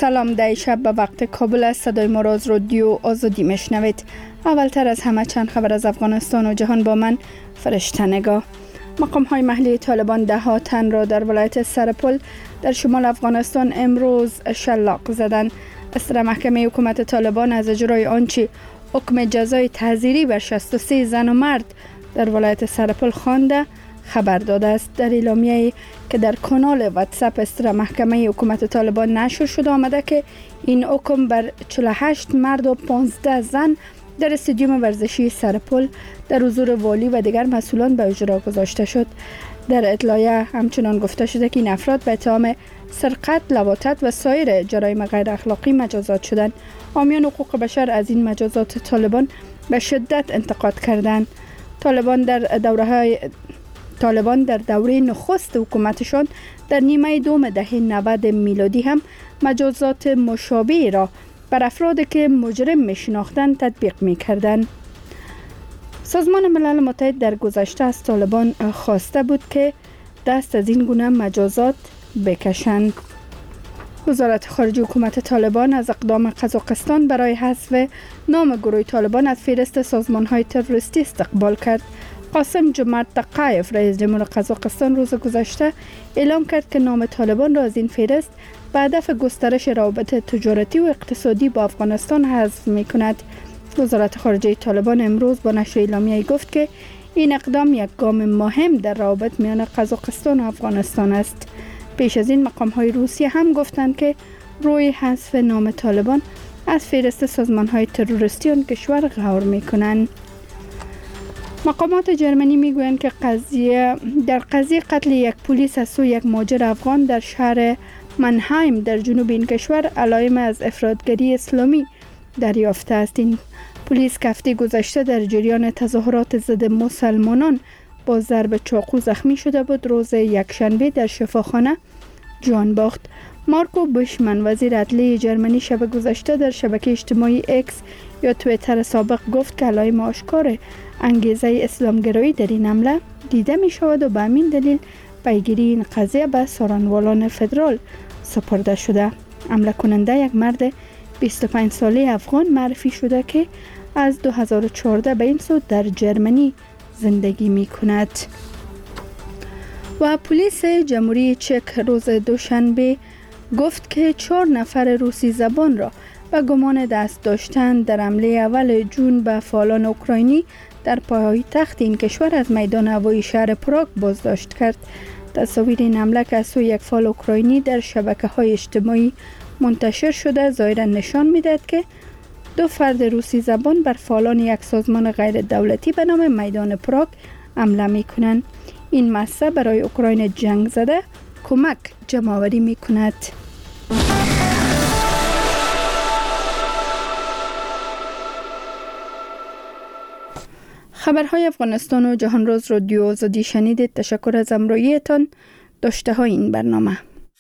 سلام، در شب به وقت کابل است. صدای ما را از رادیو آزادی میشنوید. اولتر از همه چند خبر از افغانستان و جهان با من فرشته نگاه. مقام های محلی طالبان 10 تن را در ولایت سرپل در شمال افغانستان امروز شلاق زدند. اصدر محکمه حکومت طالبان از اجرای آنچه حکم جزای تعزیری بر 63 زن و مرد در ولایت سرپل خوانده خبر داده است. در اعلامیه‌ای که در کانال واتساپ اصدر محکمه حکومت طالبان نشر شده آمده که این حکم بر 48 مرد و 15 زن در استادیوم ورزشی سرپل در حضور والی و دیگر مسئولان به اجرا گذاشته شد. در اطلاعیه همچنان گفته شده که این افراد به اتهام سرقت، لواطت و سایر جرایم غیر اخلاقی مجازات شدند. حامیان حقوق بشر از این مجازات طالبان به شدت انتقاد کردند. طالبان در دوره نخست حکومتشان در نیمه دوم دهه 90 میلادی هم مجازات مشابه را بر افرادی که مجرم می‌شناختند تطبیق می‌کردند. سازمان ملل متحد در گذشته از طالبان خواسته بود که دست از این گونه مجازات بکشند. وزارت خارجه حکومت طالبان از اقدام قزاقستان برای حذف نام گروه طالبان از فهرست سازمان‌های تروریستی استقبال کرد. قاسم جمعت تقایف رئیس جمهور قزاقستان روز گذشته اعلام کرد که نام طالبان را از این فهرست به هدف گسترش روابط تجارتی و اقتصادی با افغانستان حذف می‌کند. وزارت خارجه طالبان امروز با نشر اعلامیه‌ای گفت که این اقدام یک گام مهم در روابط میان قزاقستان و افغانستان است. پیش از این مقام‌های روسیه هم گفتند که روی حذف نام طالبان از فهرست سازمان‌های تروریستی آن کشور غور می‌کنند. مقامات جرمنی میگویند که در قضیه قتل یک پلیس از سوی یک مهاجر افغان در شهر منهایم در جنوب این کشور علائم از افراطگری اسلامی دریافته است. این پلیس که هفته گذشته در جریان تظاهرات ضد مسلمانان با ضرب چاقو زخمی شده بود، روز یکشنبه در شفاخانه جان باخت. مارکو بوشمن وزیر عدلیه جرمنی شب گذشته در شبکه اجتماعی اکس یا توییتر سابق گفت که علائم آشکار انگیزه اسلامگرایی در این حمله دیده می شود و به همین دلیل پیگیری این قضیه به سارنوالان فدرال سپرده شده. حمله کننده یک مرد 25 ساله افغان معرفی شده که از 2014 به این سو در جرمنی زندگی می کند. و پلیس جمهوری چک روز دوشنبه گفت که 4 نفر روسی زبان را به گمان دست داشتن در حمله اول جون به فعالان اوکراینی در پایتخت این کشور از میدان هوایی شهر پراگ بازداشت کرد. تصاویر این حمله که از سوی یک فعال اوکراینی در شبکه‌های اجتماعی منتشر شده ظاهراً نشان می‌دهد که 2 فرد روسی زبان بر فعالان یک سازمان غیر دولتی به نام میدان پراگ حمله می‌کنند. این مسئله برای اوکراین جنگ زده کمک جمع‌آوری می‌کند. خبرهای افغانستان و جهان را از رادیو آزادی شنیدید. تشکر از همراهیتان. داشته های این برنامه.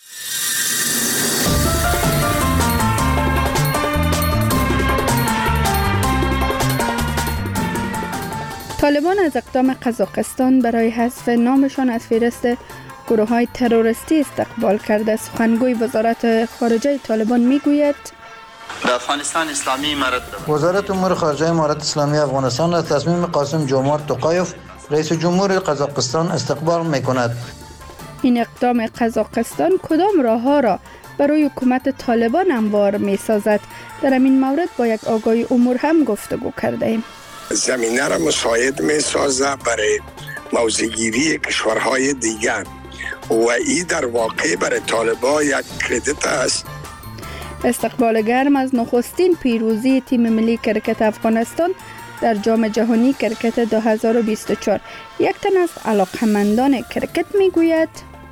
طالبان از اقدام قزاقستان برای حذف نامشان از فهرست گروه‌های تروریستی استقبال کرده. سخنگوی وزارت خارجه طالبان میگوید در افغانستان اسلامی وزارت امور خارجه امارت اسلامی افغانستان از تصمیم قاسم جمعت تقایف رئیس جمهور قزاقستان استقبال می‌کند. این اقدام قزاقستان کدام راه‌ها را برای حکومت طالبان هموار می‌سازد؟ در این مورد با یک آگاهی امور هم گفتگو کردیم. زمینه را مساعد می‌سازد برای موضع‌گیری کشورهای دیگر و این در واقع برای طالبان یک کردیت است. استقبال گرم از نخستین پیروزی تیم ملی کرکت افغانستان در جام جهانی کرکت 2024. یک تن از علاقه‌مندان کرکت میگوید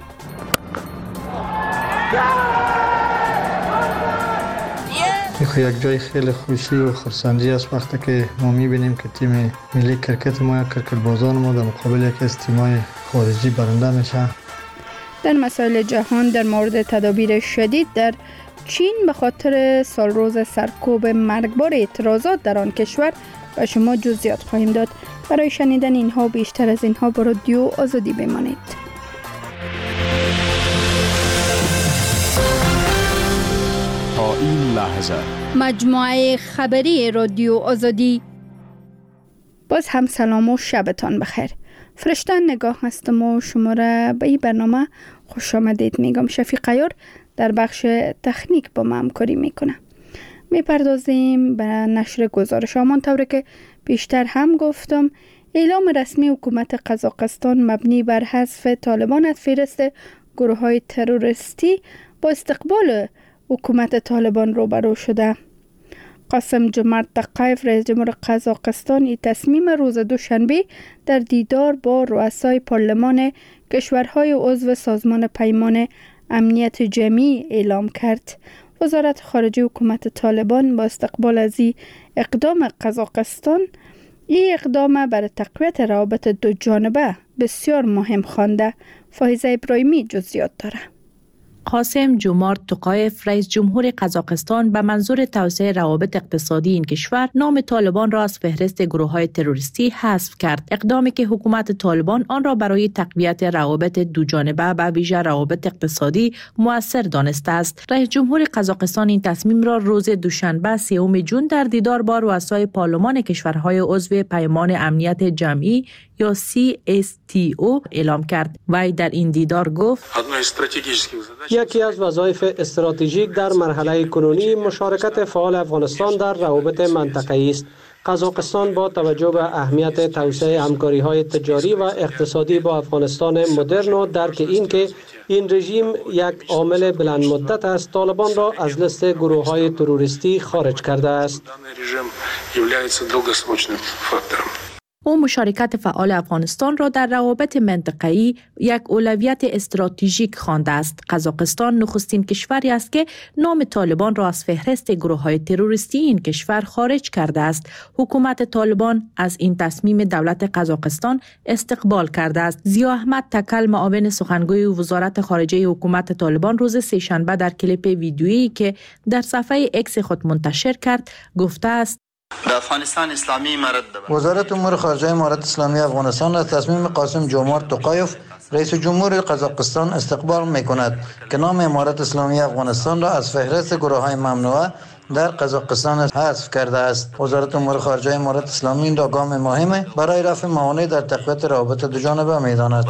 یک جای خیلی خوشی و خرسندی است وقتی که ما میبینیم که تیم ملی کرکت ما یا کرکت بازان ما در مقابل یکی از تیم‌های خارجی برنده میشه. در مسائل جهان در مورد تدابیر شدید در چین به خاطر سالروز سرکوب مرگبار اعتراضات در آن کشور به شما جزئیات خواهیم داد. برای شنیدن اینها و بیشتر از اینها با رادیو آزادی بمانید. این لحظه مجموعه خبری رادیو آزادی. باز هم سلام و شبتان بخیر. فرشته نگاه هستم و شما را به این برنامه خوش آمدید میگم. شفیق عیار در بخش تکنیک با ما همکاری میکنه. میپردازیم به نشر گزارش همانطور که پیشتر هم گفتم. اعلام رسمی حکومت قزاقستان مبنی بر حذف طالبان از فهرست گروه‌های تروریستی با استقبال حکومت طالبان روبرو شده. قاسم جمارت توقایف رئیس جمهور قزاقستان این تصمیم روز دوشنبه در دیدار با رؤسای پارلمان کشورهای عضو سازمان پیمان امنیت جمعی اعلام کرد. وزارت خارجه حکومت طالبان با استقبال از این اقدام قزاقستان این اقدام برای تقویت روابط دو جانبه بسیار مهم خوانده. فایزه ابراهیمی جزئیات داره. قاسم جمارت توقایف رئیس جمهور قزاقستان به منظور توسعه روابط اقتصادی این کشور نام طالبان را از فهرست گروه‌های تروریستی حذف کرد. اقدامی که حکومت طالبان آن را برای تقویت روابط دوجانبه به ویژه روابط اقتصادی مؤثر دانسته است. رئیس جمهور قزاقستان این تصمیم را روز دوشنبه 3 ژوئن در دیدار با رؤسای پارلمان کشورهای عضو پیمان امنیت جمعی یا CSTO اعلام کرد. وی در این دیدار گفت یکی از وظایف استراتژیک در مرحله کنونی مشارکت فعال افغانستان در روابط منطقه‌ای است. قزاقستان با توجه به اهمیت توسعه همکاری‌های تجاری و اقتصادی با افغانستان مدرن و درک این که این رژیم یک عامل بلند مدت است، طالبان را از لیست گروه‌های تروریستی خارج کرده است. او مشارکت فعال افغانستان را در روابط منطقه‌ای یک اولویت استراتژیک خوانده است. قزاقستان نخستین کشوری است که نام طالبان را از فهرست گروه‌های تروریستی این کشور خارج کرده است. حکومت طالبان از این تصمیم دولت قزاقستان استقبال کرده است. ضیا احمد تکل معاون سخنگوی وزارت خارجه حکومت طالبان روز سه‌شنبه در کلیپ ویدیویی که در صفحه اکس خود منتشر کرد گفته است در افغانستان اسلامی وزارت امور خارجه امارت اسلامی افغانستان از تصمیم قاسم جمارت توقایف رئیس جمهور قزاقستان استقبال می‌کند که نام امارت اسلامی افغانستان را از فهرست گروه‌های ممنوعه در قزاقستان حذف کرده است. وزارت امور خارجه امارت اسلامی این را گام مهمه برای رفع موانع در تقویت روابط دوجانبه می‌داند.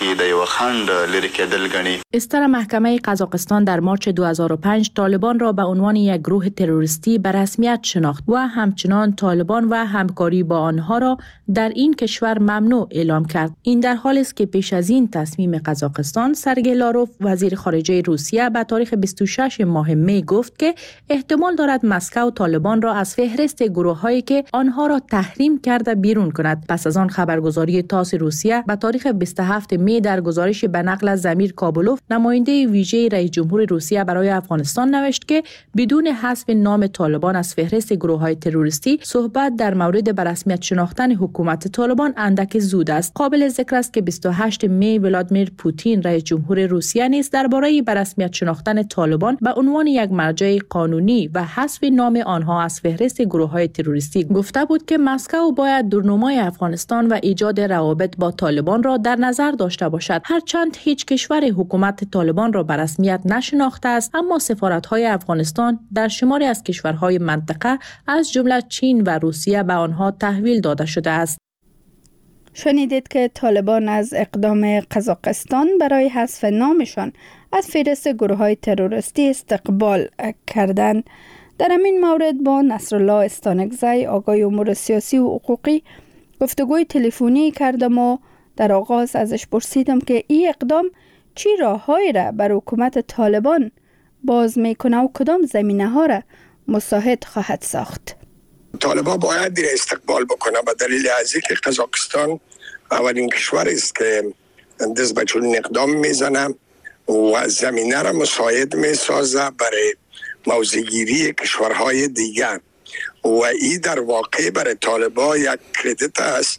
استر محکمه قزاقستان در مارچ 2005 طالبان را به عنوان یک گروه تروریستی به رسمیت شناخت و همچنان طالبان و همکاری با آنها را در این کشور ممنوع اعلام کرد. این در حالی است که پیش از این تصمیم قزاقستان سرگئی لاروف وزیر خارجه روسیه به تاریخ 26 ماه می گفت که احتمال دارد مسکو طالبان را از فهرست گروه‌هایی که آنها را تحریم کرده بیرون کند. پس از آن خبرگزاری تاس روسیه به تاریخ 27 می در گزارش به نقل از زمیر کابلوف نماینده ویژه رئیس جمهور روسیه برای افغانستان نوشت که بدون حذف نام طالبان از فهرست گروه‌های تروریستی صحبت در مورد به رسمیت شناختن حکومت طالبان اندک زود است. قابل ذکر است که 28 می ولادیمیر پوتین رئیس جمهور روسیه نیز درباره به رسمیت شناختن طالبان به عنوان یک مرجع قانونی و حذف نام آنها از فهرست گروه‌های تروریستی گفته بود که مسکو باید دورنمای افغانستان و ایجاد روابط با طالبان را در نظر داشته باشد. هرچند هیچ کشور حکومت طالبان را به رسمیت نشناخته است، اما سفارت‌های افغانستان در شماری از کشورهای منطقه از جمله چین و روسیه به آنها تحویل داده شده است. شنیدید که طالبان از اقدام قزاقستان برای حذف نامشان از فهرست گروه‌های تروریستی استقبال کردند. در همین مورد با نصرالله استانکزی آقای امور سیاسی و حقوقی گفتگوی تلفنی کردم و در آغاز ازش پرسیدم که این اقدام چی راههایی را بر حکومت طالبان باز میکنه و کدام زمینه ها را مساعد خواهد ساخت. طالبان باید دیر استقبال بکنه به دلیل از اینکه قزاقستان اولین کشور است که دست به چنین اقدام میزنه و زمینه را مساعد میسازه برای موضع‌گیری کشورهای دیگر و این در واقع برای طالبان یک کردیت است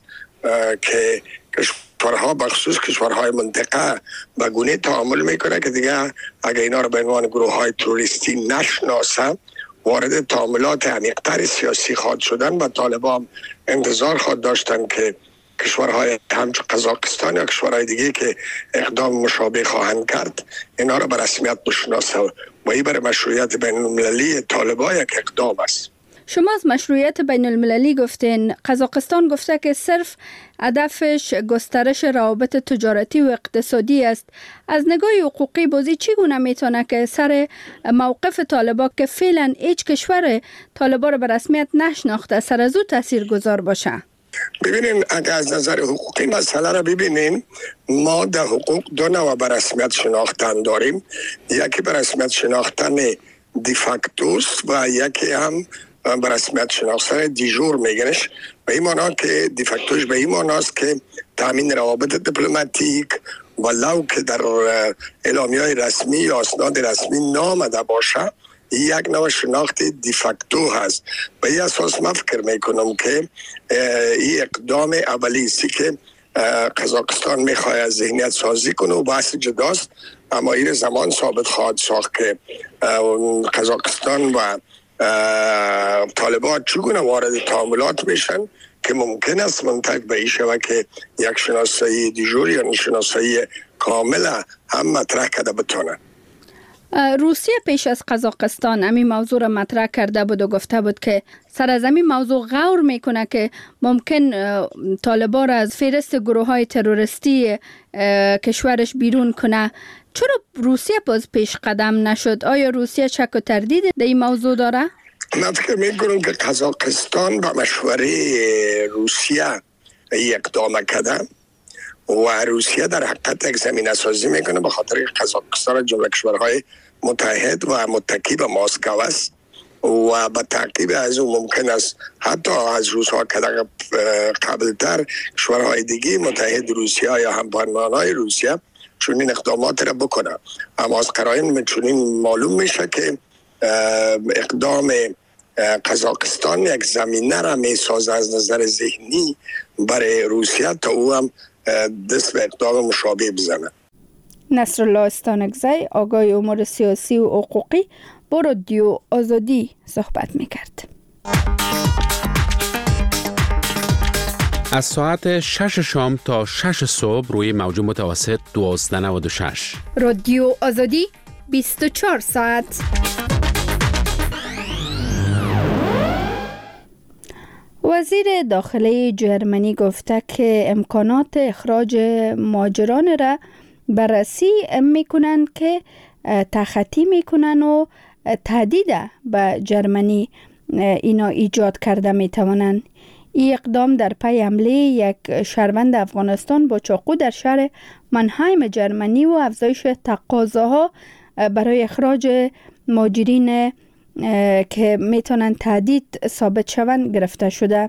که کشورها بخصوص کشورهای منطقه به گونه تعامل میکنه که دیگه اگر اینا رو به عنوان گروه‌های تروریستی نشناسه وارد تعاملات عمیق‌تر سیاسی خواهد شدن و طالبان انتظار خواهد داشتن که کشورهای همچون قزاقستان یا کشورهای دیگه که اقدام مشابه خواهند کرد اینا رو به رسمیت بشناسه و این برای مشروعیت بین المللی طالبان یک اقدام است. شما از مشروعیت بین المللی گفتین. قزاقستان گفته که صرف هدفش گسترش روابط تجارتی و اقتصادی است. از نگاه حقوقی بازی چگونه میتونه که سر موقف طالبان که فعلا هیچ کشور طالبان را به رسمیت نشناخته سر از او تاثیرگذار باشه؟ ببینین اگر از نظر حقوقی مسئله را ببینین، ما در حقوق دو نوع به رسمیت شناختن داریم. یکی به رسمیت شناختن دیفاکتوست و یکی هم به رسمیت شناختن دیجور میگنش. به این معنا که دیفاکتوش به این معناست که تامین روابط دیپلماتیک ولو که در اعلامیه‌های رسمی یا اسناد رسمی نامده باشه، یک نوع شناخت دیفاکتو هست. به این اساس من فکر میکنم که این اقدام اولی است که قزاقستان میخواد از ذهنیت سازی کنه و بحث جداست، اما این زمان ثابت خواهد ساخت که قزاقستان و طالبان چگونه وارد تعاملات میشن که ممکن است منتج به این شود که یک شناسایی دیجور یا شناسایی کامل هم مطرح کرده بتونه. روسیه پیش از قزاقستان همین موضوع را مطرح کرده بود و گفته بود که سر از همین موضوع غور میکنه که ممکن طالبان را از فهرست گروه های تروریستی کشورش بیرون کنه. چرا روسیه باز پیش قدم نشد؟ آیا روسیه شک و تردید در این موضوع داره؟ من فکر میکنم که قزاقستان با مشوره روسیه اقدام کرده و روسیه در حقیقت یک زمینه سازی میکنه به خاطر قزاقستان جمله کشورهای متحد و متکی به مسکو است و به تعقیب از اون ممکن است حتی از روس‌ها که قبلتر کشورهای دیگه متحد روسیه یا همپیمانهای روسیه چنین اقدامات را بکنه. اما از قرائن چنین معلوم میشه که اقدام قزاقستان یک زمینه را میسازه از نظر ذهنی برای روسیه تا او هم دست به اقدام مشابه بزنه. نصرالله استانکزی آگاه امور سیاسی و حقوقی با رادیو آزادی صحبت میکرد. از ساعت 6 شام تا 6 صبح روی موج متوسط 1296 رادیو آزادی 24 ساعت. وزیر داخلی جرمنی گفته که امکانات اخراج مهاجران را بررسی میکنند که تخطی میکنن و تهدید به جرمنی اینا ایجاد کرده میتوانند. این اقدام در پی حمله یک شهروند افغانستان با چاقو در شهر منهایم جرمنی و افزایش تقاضاها برای اخراج مهاجرین که میتونن تهدید ثابت شوند گرفته شده.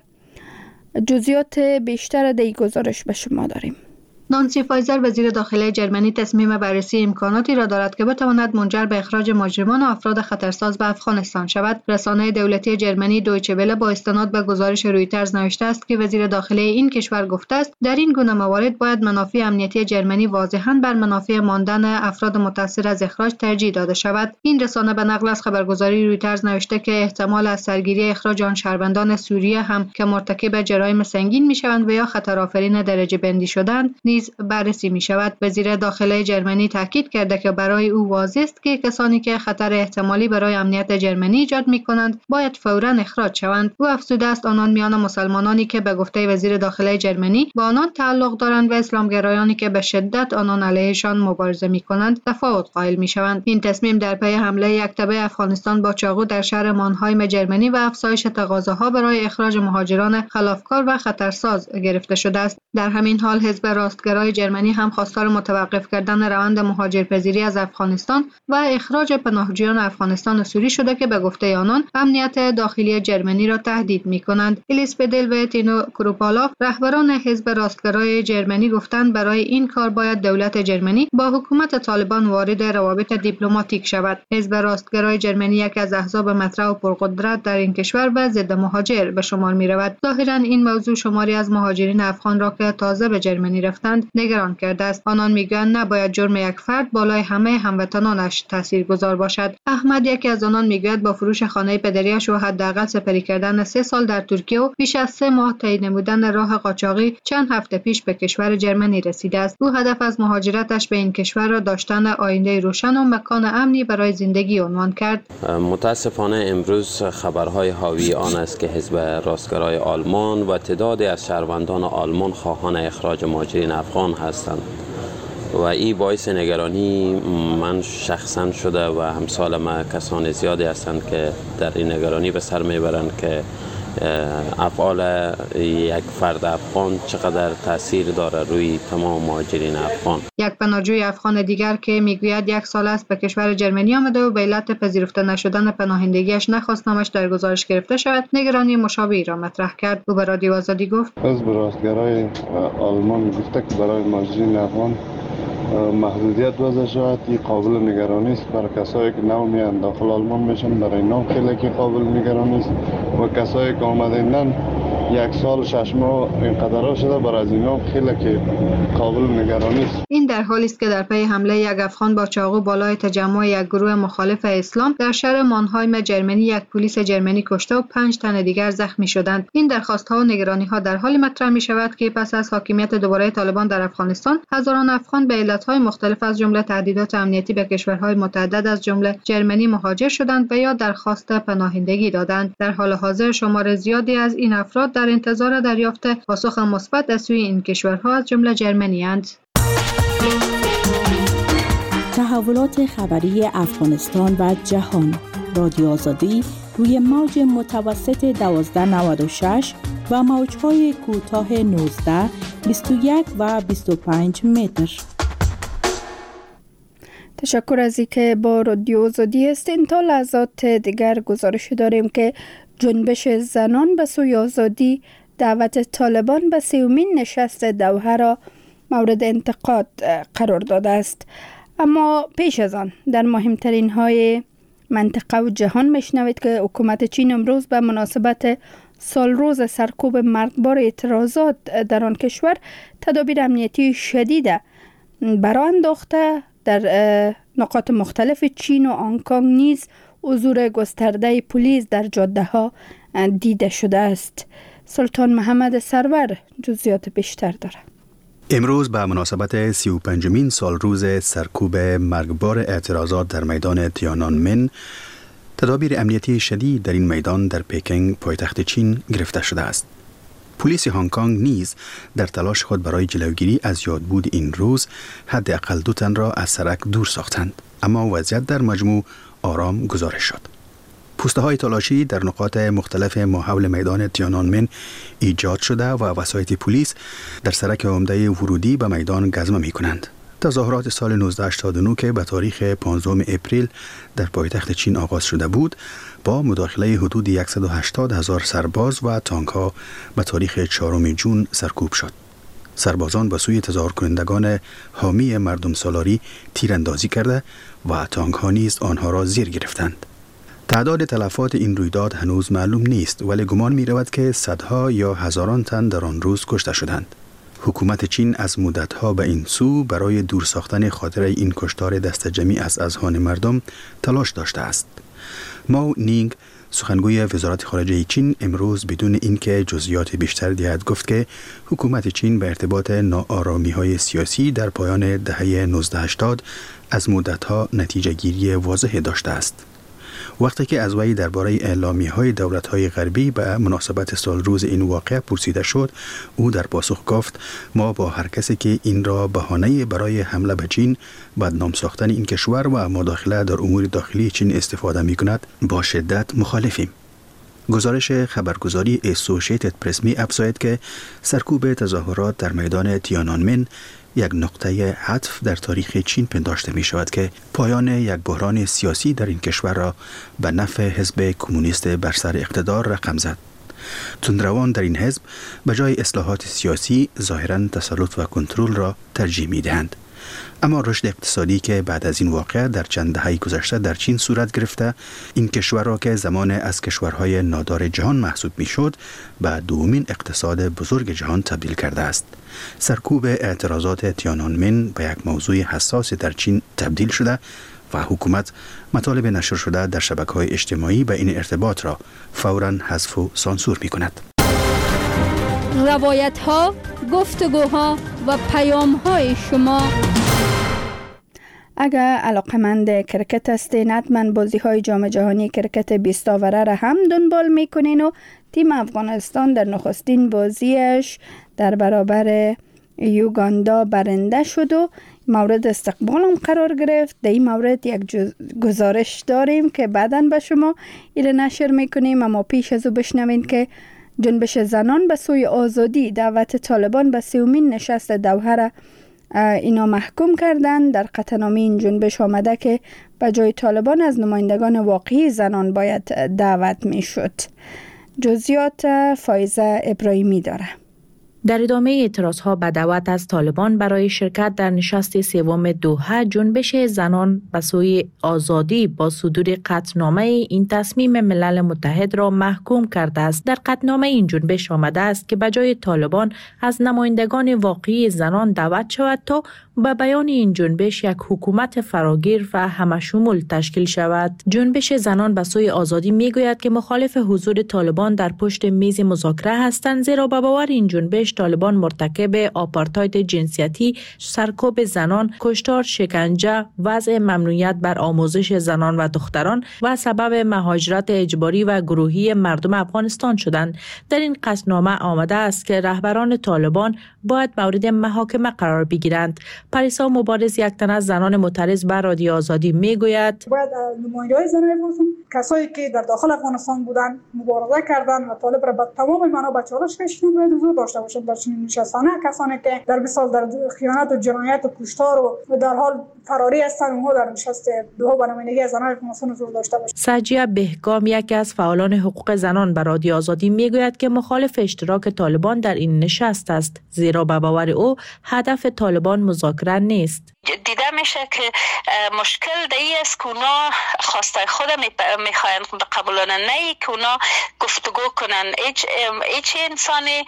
جزئیات بیشتر در این گزارش به شما داریم. نانسی فایزر وزیر داخلی جرمنی تصمیم بررسی امکاناتی را دارد که بتواند منجر به اخراج مهاجران و افراد خطرساز به افغانستان شود. رسانه دولتی جرمنی دویچه وله با استناد به گزارش رویترز نوشته است که وزیر داخلی این کشور گفته است در این گونه موارد باید منافع امنیتی جرمنی واضحاً بر منافع ماندن افراد متاثر از اخراج ترجیح داده شود. این رسانه به نقل از خبرگزاری رویترز نوشته که احتمال از سرگیری اخراج آن شهروندان سوریه هم که مرتکب جرایم سنگین میشوند و یا خطرآفرین درجه بندی شدند بررسی می شود. وزیر داخلی جرمنی تاکید کرده که برای او واضح است که کسانی که خطر احتمالی برای امنیت جرمنی ایجاد می کنند باید فوراً اخراج شوند. او افزوده است آنان میان مسلمانانی که به گفته وزیر داخلی جرمنی با آنان تعلق دارند و اسلامگرایانی که به شدت آنان علیهشان مبارزه می کنند تفاوت قائل می شوند. این تصمیم در پی حمله یک تبع افغانستان با چاقو در شهر مانهایم جرمنی و افزایش تقاضاها برای اخراج مهاجران خلافکار و خطرساز گرفته شده است. در همین حال حزب راستگرای جرمنی هم خواستار متوقف کردن روند مهاجرپذیری از افغانستان و اخراج پناهجویان افغانستان و سوری شده که به گفته آنان امنیت داخلی جرمنی را تهدید می‌کنند. الیس بدل و تینو کروپالاف رهبران حزب راستگرای جرمنی گفتند برای این کار باید دولت جرمنی با حکومت طالبان وارد روابط دیپلماتیک شود. حزب راستگرای جرمنی یکی از احزاب مطرح و پرقدرت در این کشور و ضد مهاجر به شمار می‌رود. ظاهراً این موضوع شماری از مهاجرین افغان را که تازه به جرمنی رفتند میکنند نگران کرده است. آنان میگویند نباید جرم یک فرد بالای همه هموطنانش تاثیرگذار باشد. احمد یکی از آنان میگوید با فروش خانه پدریش و حداقل سپری کردن 3 سال در ترکیه و بیش از 3 ماه طی نمودن راه قاچاقی چند هفته پیش به کشور جرمنی رسیده است. او هدف از مهاجرتش به این کشور را داشتن آینده روشن و مکان امنی برای زندگی عنوان کرد. متاسفانه امروز خبرهای حاوی آن است که حزب راستگرای آلمان و تعدادی از شهروندان آلمان خواهان اخراج مهاجرین افغان هستند و این باعث نگرانی من شخصا شده و همسال ما کسان زیادی هستند که در این نگرانی به سر میبرند که افعال یک فرد افغان چقدر تاثیر داره روی تمام مهاجرین افغان. یک پناهجوی افغان دیگر که میگوید 1 سال است به کشور جرمنی آمده و به علت پذیرفته نشدن پناهندگیش نخواست نامش در گزارش گرفته شود، نگرانی مشابهی را مطرح کرد. او به رادیو آزادی گفت حزب راستگرای آلمان گفته که برای مهاجرین افغان محدودیت وضع شود. این قابل نگرانی است برای کسایی که نو میان داخل آلمان میشن، برای اینا خیلی که قابل نگرانی است و کسایی که آمدن 1 سال 6 ماه اینقدر شده برای از اینا خیلی که قابل نگرانی است. این در حالی است که در پی حمله یک افغان با چاقو بالای تجمع یک گروه مخالف اسلام در شهر مانهایم جرمنی یک پلیس جرمنی کشته و 5 تن دیگر زخمی شدند. این درخواست‌ها و نگرانی‌ها در حالی مطرح می‌شود که پس از حاکمیت دوباره طالبان در افغانستان هزاران افغان به علت‌های مختلف از جمله تهدیدات امنیتی به کشورهای متعدد از جمله جرمنی مهاجر شدند و یا درخواست پناهندگی دادند. در حال حاضر شمار زیادی از این افراد در انتظار دریافت پاسخ مثبت از سوی این کشورها از جمله جرمنی اند. تحولات خبری افغانستان و جهان. رادیو آزادی روی موج متوسط 1296 و موج‌های کوتاه 19، 21 و 25 متر. تشکر از اینکه با رادیو آزادی هستین. تا لحظات دیگر گزارش داریم که جنبش زنان به سوی آزادی دعوت طالبان به 30مین نشست دوحه را مورد انتقاد قرار داده است. اما پیش از آن در مهمترین های منطقه و جهان میشنوید که حکومت چین امروز به مناسبت سالروز سرکوب مرگبار اعتراضات در آن کشور تدابیر امنیتی شدید برآ انداخته. در نقاط مختلف چین و هنگ کنگ نیز حضور گسترده پلیس در جاده ها دیده شده است. سلطان محمد سرور جزئیات بیشتر دارد. امروز به مناسبت 35مین سالروز سرکوب مرگبار اعتراضات در میدان تیانانمن تدابیر امنیتی شدید در این میدان در پکینگ پایتخت چین گرفته شده است. پلیس هنگ کنگ نیز در تلاش خود برای جلوگیری از یادبود این روز حداقل 2 تن را از سرک دور ساختند، اما وضعیت در مجموع آرام گزارش شد. پوسته های تلاشی در نقاط مختلف ماحول میدان تیانانمن ایجاد شده و وسایط پلیس در سرک عمده ورودی به میدان گزمه می کنند. تظاهرات سال 1989 که به تاریخ 15 اپریل در پایتخت چین آغاز شده بود با مداخله حدود 180,000 سرباز و تانک ها به تاریخ 4 جون سرکوب شد. سربازان به سوی تظاهر کنندگان حامی مردم سالاری تیراندازی کرده و تانک ها نیز آنها را زیر گرفتند. تعداد تلفات این رویداد هنوز معلوم نیست، ولی گمان می رود که صدها یا هزاران تن در آن روز کشته شدند. حکومت چین از مدتها به این سو برای دور ساختن خاطره این کشتار دست جمعی از اذهان مردم تلاش داشته است. ماو نینگ سخنگوی وزارت خارجه چین امروز بدون اینکه جزئیات بیشتر دهد گفت که حکومت چین به ارتباط ناآرامی‌های سیاسی در پایان دهه 1980 از مدتها نتیجه گیری واضح داشته است. وقتی که از وی درباره اعلامیه‌های دولت‌های غربی به مناسبت سالروز این واقعه پرسیده شد، او در پاسخ گفت ما با هر کسی که این را بهانه برای حمله به چین، بدنام ساختن این کشور و مداخله در امور داخلی چین استفاده می‌کند با شدت مخالفیم. گزارش خبرگزاری اسوسییتد پرس می افزاید که سرکوب تظاهرات در میدان تیانانمن یک نقطه عطف در تاریخ چین پنداشته می شود که پایان یک بحران سیاسی در این کشور را به نفع حزب کمونیست بر سر اقتدار رقم زد. تندروان در این حزب به جای اصلاحات سیاسی ظاهراً تسلط و کنترل را ترجیح می دهند. اما رشد اقتصادی که بعد از این واقعه در چند دهه گذشته در چین صورت گرفته، این کشور را که زمان از کشورهای نادار جهان محسوب میشد به دومین اقتصاد بزرگ جهان تبدیل کرده است. سرکوب اعتراضات تیانانمن به یک موضوع حساس در چین تبدیل شده و حکومت مطالب نشر شده در شبکه‌های اجتماعی به این ارتباط را فوراً حذف و سانسور می‌کند. روایت‌ها، گفتگوها و پیام‌های شما. اگر علاقمند کرکت هستین، حتما بازی‌های جام جهانی کرکت 20 آوره را هم دنبال می‌کنین و تیم افغانستان در نخستین بازیش در برابر یوگاندا برنده شد و مورد استقبال هم قرار گرفت. در این مورد یک گزارش داریم که بعداً به شما ایره نشر میکنیم، اما پیش از او بشنوین که جنبش زنان به سوی آزادی دعوت طالبان به 30مین نشست دوحه را اینا محکوم کردن. در قطعنامه این جنبش آمده که به جای طالبان از نمایندگان واقعی زنان باید دعوت می شد. جزئیات فایزه ابراهیمی داره. در ادامه اعتراضها به دعوت از طالبان برای شرکت در نشست سوم دوحه، جنبش زنان به سوی آزادی با صدور قطعنامه این تصمیم ملل متحد را محکوم کرده است. در قطعنامه این جنبش آمده است که به جای طالبان از نمایندگان واقعی زنان دعوت شود تا به بیان این جنبش یک حکومت فراگیر و همشمول تشکیل شود. جنبش زنان به سوی آزادی میگوید که مخالف حضور طالبان در پشت میز مذاکره هستند، زیرا به باور این جنبش طالبان مرتکب آپارتاید جنسیتی، سرکوب زنان، کشتار، شکنجه، وضع ممنوعیت بر آموزش زنان و دختران و سبب مهاجرت اجباری و گروهی مردم افغانستان شدند. در این قطعنامه آمده است که رهبران طالبان باید مورد محاکمه قرار بگیرند. پریسا مبارز، یک تن از زنان معترض بر رادیو آزادی، میگوید باید نماینده‌های زنان افغانستان، کسایی که در داخل افغانستان بودن، مبارزه کردن و طالب را به تمام معنا به چالش کشیدن، باید حضور داشته باشند در چنین نشستانه. کسانی که در مثال در خیانت و جنایت و کشتار و در حال فراری هستند، اونها در نشست دوحه به نمایندگی زنان افغانستان حضور داشته باشند. سجیه بهگام، یکی از فعالان حقوق زنان بر رادیو آزادی، میگوید که مخالف اشتراک طالبان در این نشست است، زیرا به باور او هدف طالبان مذاکره نیست. دیده میشه که مشکل دی است که اونا خواسته خود میخواین قبولانه، نه که اونا گفتگو کنن. هیچ انسانی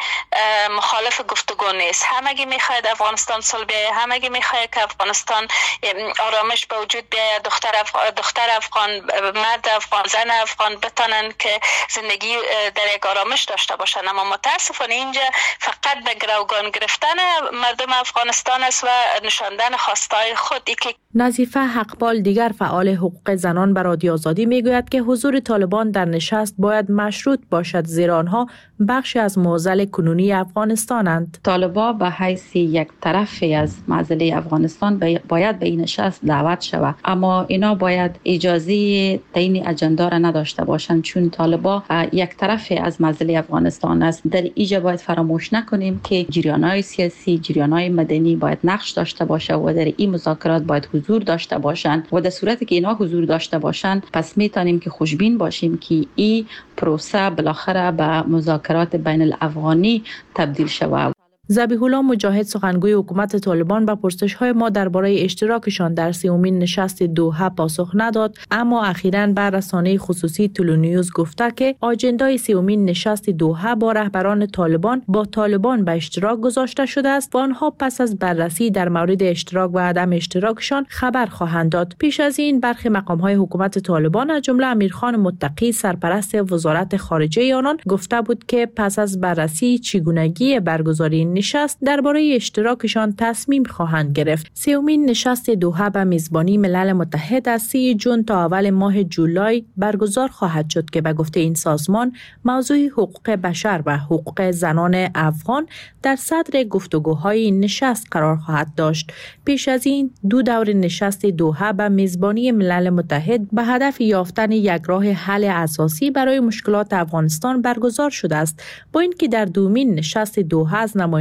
مخالف گفتگو نیست. همگی میخواید افغانستان صلح بیاید، همگی میخواید که افغانستان آرامش به وجود بیاید، دختر افغان، مرد افغان، زن افغان بتانن که زندگی در یک آرامش داشته باشن. اما متاسفانه اینجا فقط به گروگان گرفتن مردم افغانستان است و نشاندن خواستای خود. نظیفه حقپال، دیگر فعال حقوق زنان بر رادیو آزادی، میگوید که حضور طالبان در نشست باید مشروط باشد، زیرا آنها بخشی از معضل کنونی افغانستانند. طالبان به حیث یک طرفی از معضله افغانستان باید به این نشست دعوت شود، اما اینا باید اجازه تعیین اجندا را نداشته باشند، چون طالبان یک طرفی از معضله افغانستان است. در اینجا باید فراموش نکنیم که جریان‌های سیاسی، جریان‌های مدنی باید نقش داشته باشه و در این مذاکرات باید حضور داشته باشند و در صورتی که اینا حضور داشته باشند، پس میتونیم که خوشبین باشیم که این پروسه بالاخره به مذاکرات بین الافغانی تبدیل شود. ذبیح الله مجاهد، سخنگوی حکومت طالبان، به پرسش‌های ما درباره اشتراکشان در 30مین نشست دوحه پاسخ نداد، اما اخیراً بر رسانه خصوصی تلونیوز گفته که آجندای 30مین نشست دوحه با رهبران طالبان با طالبان به اشتراک گذاشته شده است و آنها پس از بررسی در مورد اشتراک و عدم اشتراکشان خبر خواهند داد. پیش از این برخی مقام‌های حکومت طالبان از جمله امیرخان متقی، سرپرست وزارت خارجه آنان، گفته بود که پس از بررسی چگونگی برگزاری نشست درباره اشتراکشان تصمیم خواهند گرفت. 30مین نشست دوحه به میزبانی ملل متحد از 3 ژوئن تا اول ماه جولای برگزار خواهد شد که به گفته این سازمان موضوع حقوق بشر و حقوق زنان افغان در صدر گفتگوهای این نشست قرار خواهد داشت. پیش از این 2 دور نشست دوحه به میزبانی ملل متحد به هدف یافتن یک راه حل اساسی برای مشکلات افغانستان برگزار شده است، با اینکه در دومین نشست دوحه از نمایندگان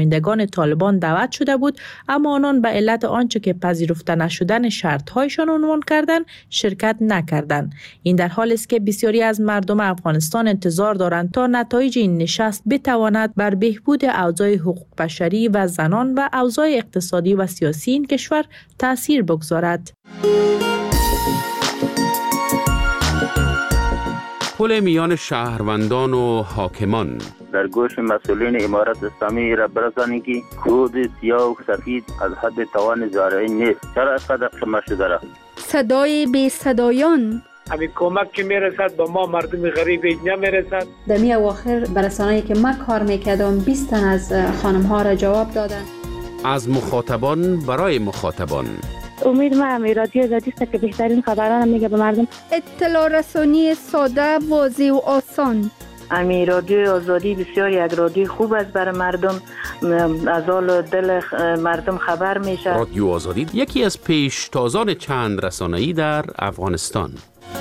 نمایندگان طالبان دعوت شده بود، اما آنان به علت آنچه که پذیرفته نشدن شرط‌هایشان عنوان کردند شرکت نکردند. این در حالی است که بسیاری از مردم افغانستان انتظار دارند تا نتایج این نشست بتواند بر بهبود اوضاع حقوق بشری و زنان و اوضاع اقتصادی و سیاسی این کشور تأثیر بگذارد. پل میان شهروندان و حاکمان در گوش مسئولین امارت اسلامی را برسانید که کود سیاه و سفید از حد توان زارعین نیست. چرا اینقدر خمه شده را؟ صدای بی صدایان، همین کمک که میرسد به ما مردم غریب نمیرسد. در می اواخر برسانه‌ای که ما کار میکردم 20 تن از خانم ها را جواب دادن. از مخاطبان برای مخاطبان. امید ما رادیو آزادی است که بهترین خبران میگه به مردم. اطلاع رسانی ساده، واضح و آسان. رادیو آزادی بسیار یک رادیو خوب است برای مردم، از حال دل مردم خبر میشه. رادیو آزادی یکی از پیشتازان چند رسانه‌ای در افغانستان.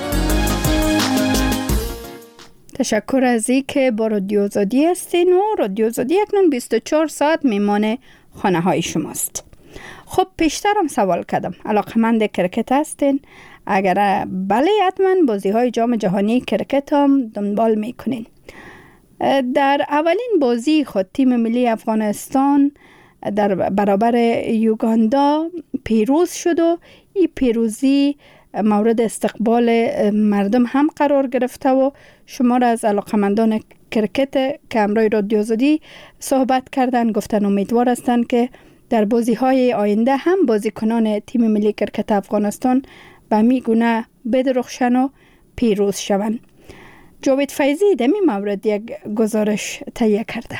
تشکر از این که با رادیو آزادی هستین و رادیو آزادی اکنون 24 ساعت میمانه خانه های شماست. خب پیشترم سوال کردم علاقمند کرکت هستین؟ اگر بله حتما بازی های جام جهانی کرکت هم دنبال میکنین. در اولین بازی خود تیم ملی افغانستان در برابر یوگاندا پیروز شد و این پیروزی مورد استقبال مردم هم قرار گرفته و شمار از علاقمندان کرکت که همراه رادیو آزادی صحبت کردن گفتن امیدوار هستند که در بازی های آینده هم بازیکنان تیم ملی کرکت افغانستان به می گونه بدرخشن و پیروز شوند. جاوید فیضی در این مورد یک گزارش تهیه کرده.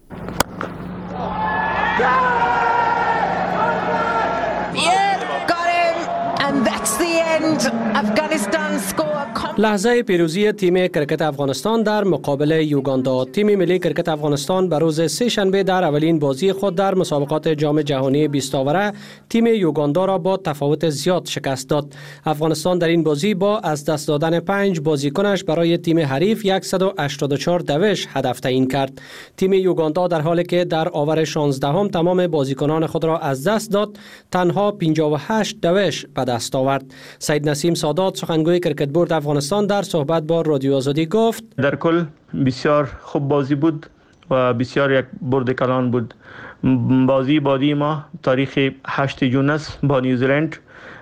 لحظه پیروزی تیم کرکت افغانستان در مقابل یوگاندا. تیم ملی کرکت افغانستان به روز سه شنبه در اولین بازی خود در مسابقات جام جهانی 20 آوره تیم یوگاندا را با تفاوت زیاد شکست داد. افغانستان در این بازی با از دست دادن 5 بازیکنش برای تیم حریف 184 دوش هدف تعیین کرد. تیم یوگاندا در حالی که در آور 16 تمام بازیکنان خود را از دست داد، تنها 58 دوش به دست آورد. سید نسیم سادات سخنگوی کرکت بورد افغانستان در صحبت با رادیو آزادی گفت در کل بسیار خوب بازی بود و بسیار یک برد کلان بود. بازی بعدی ما تاریخ 8 جون است با نیوزیلند.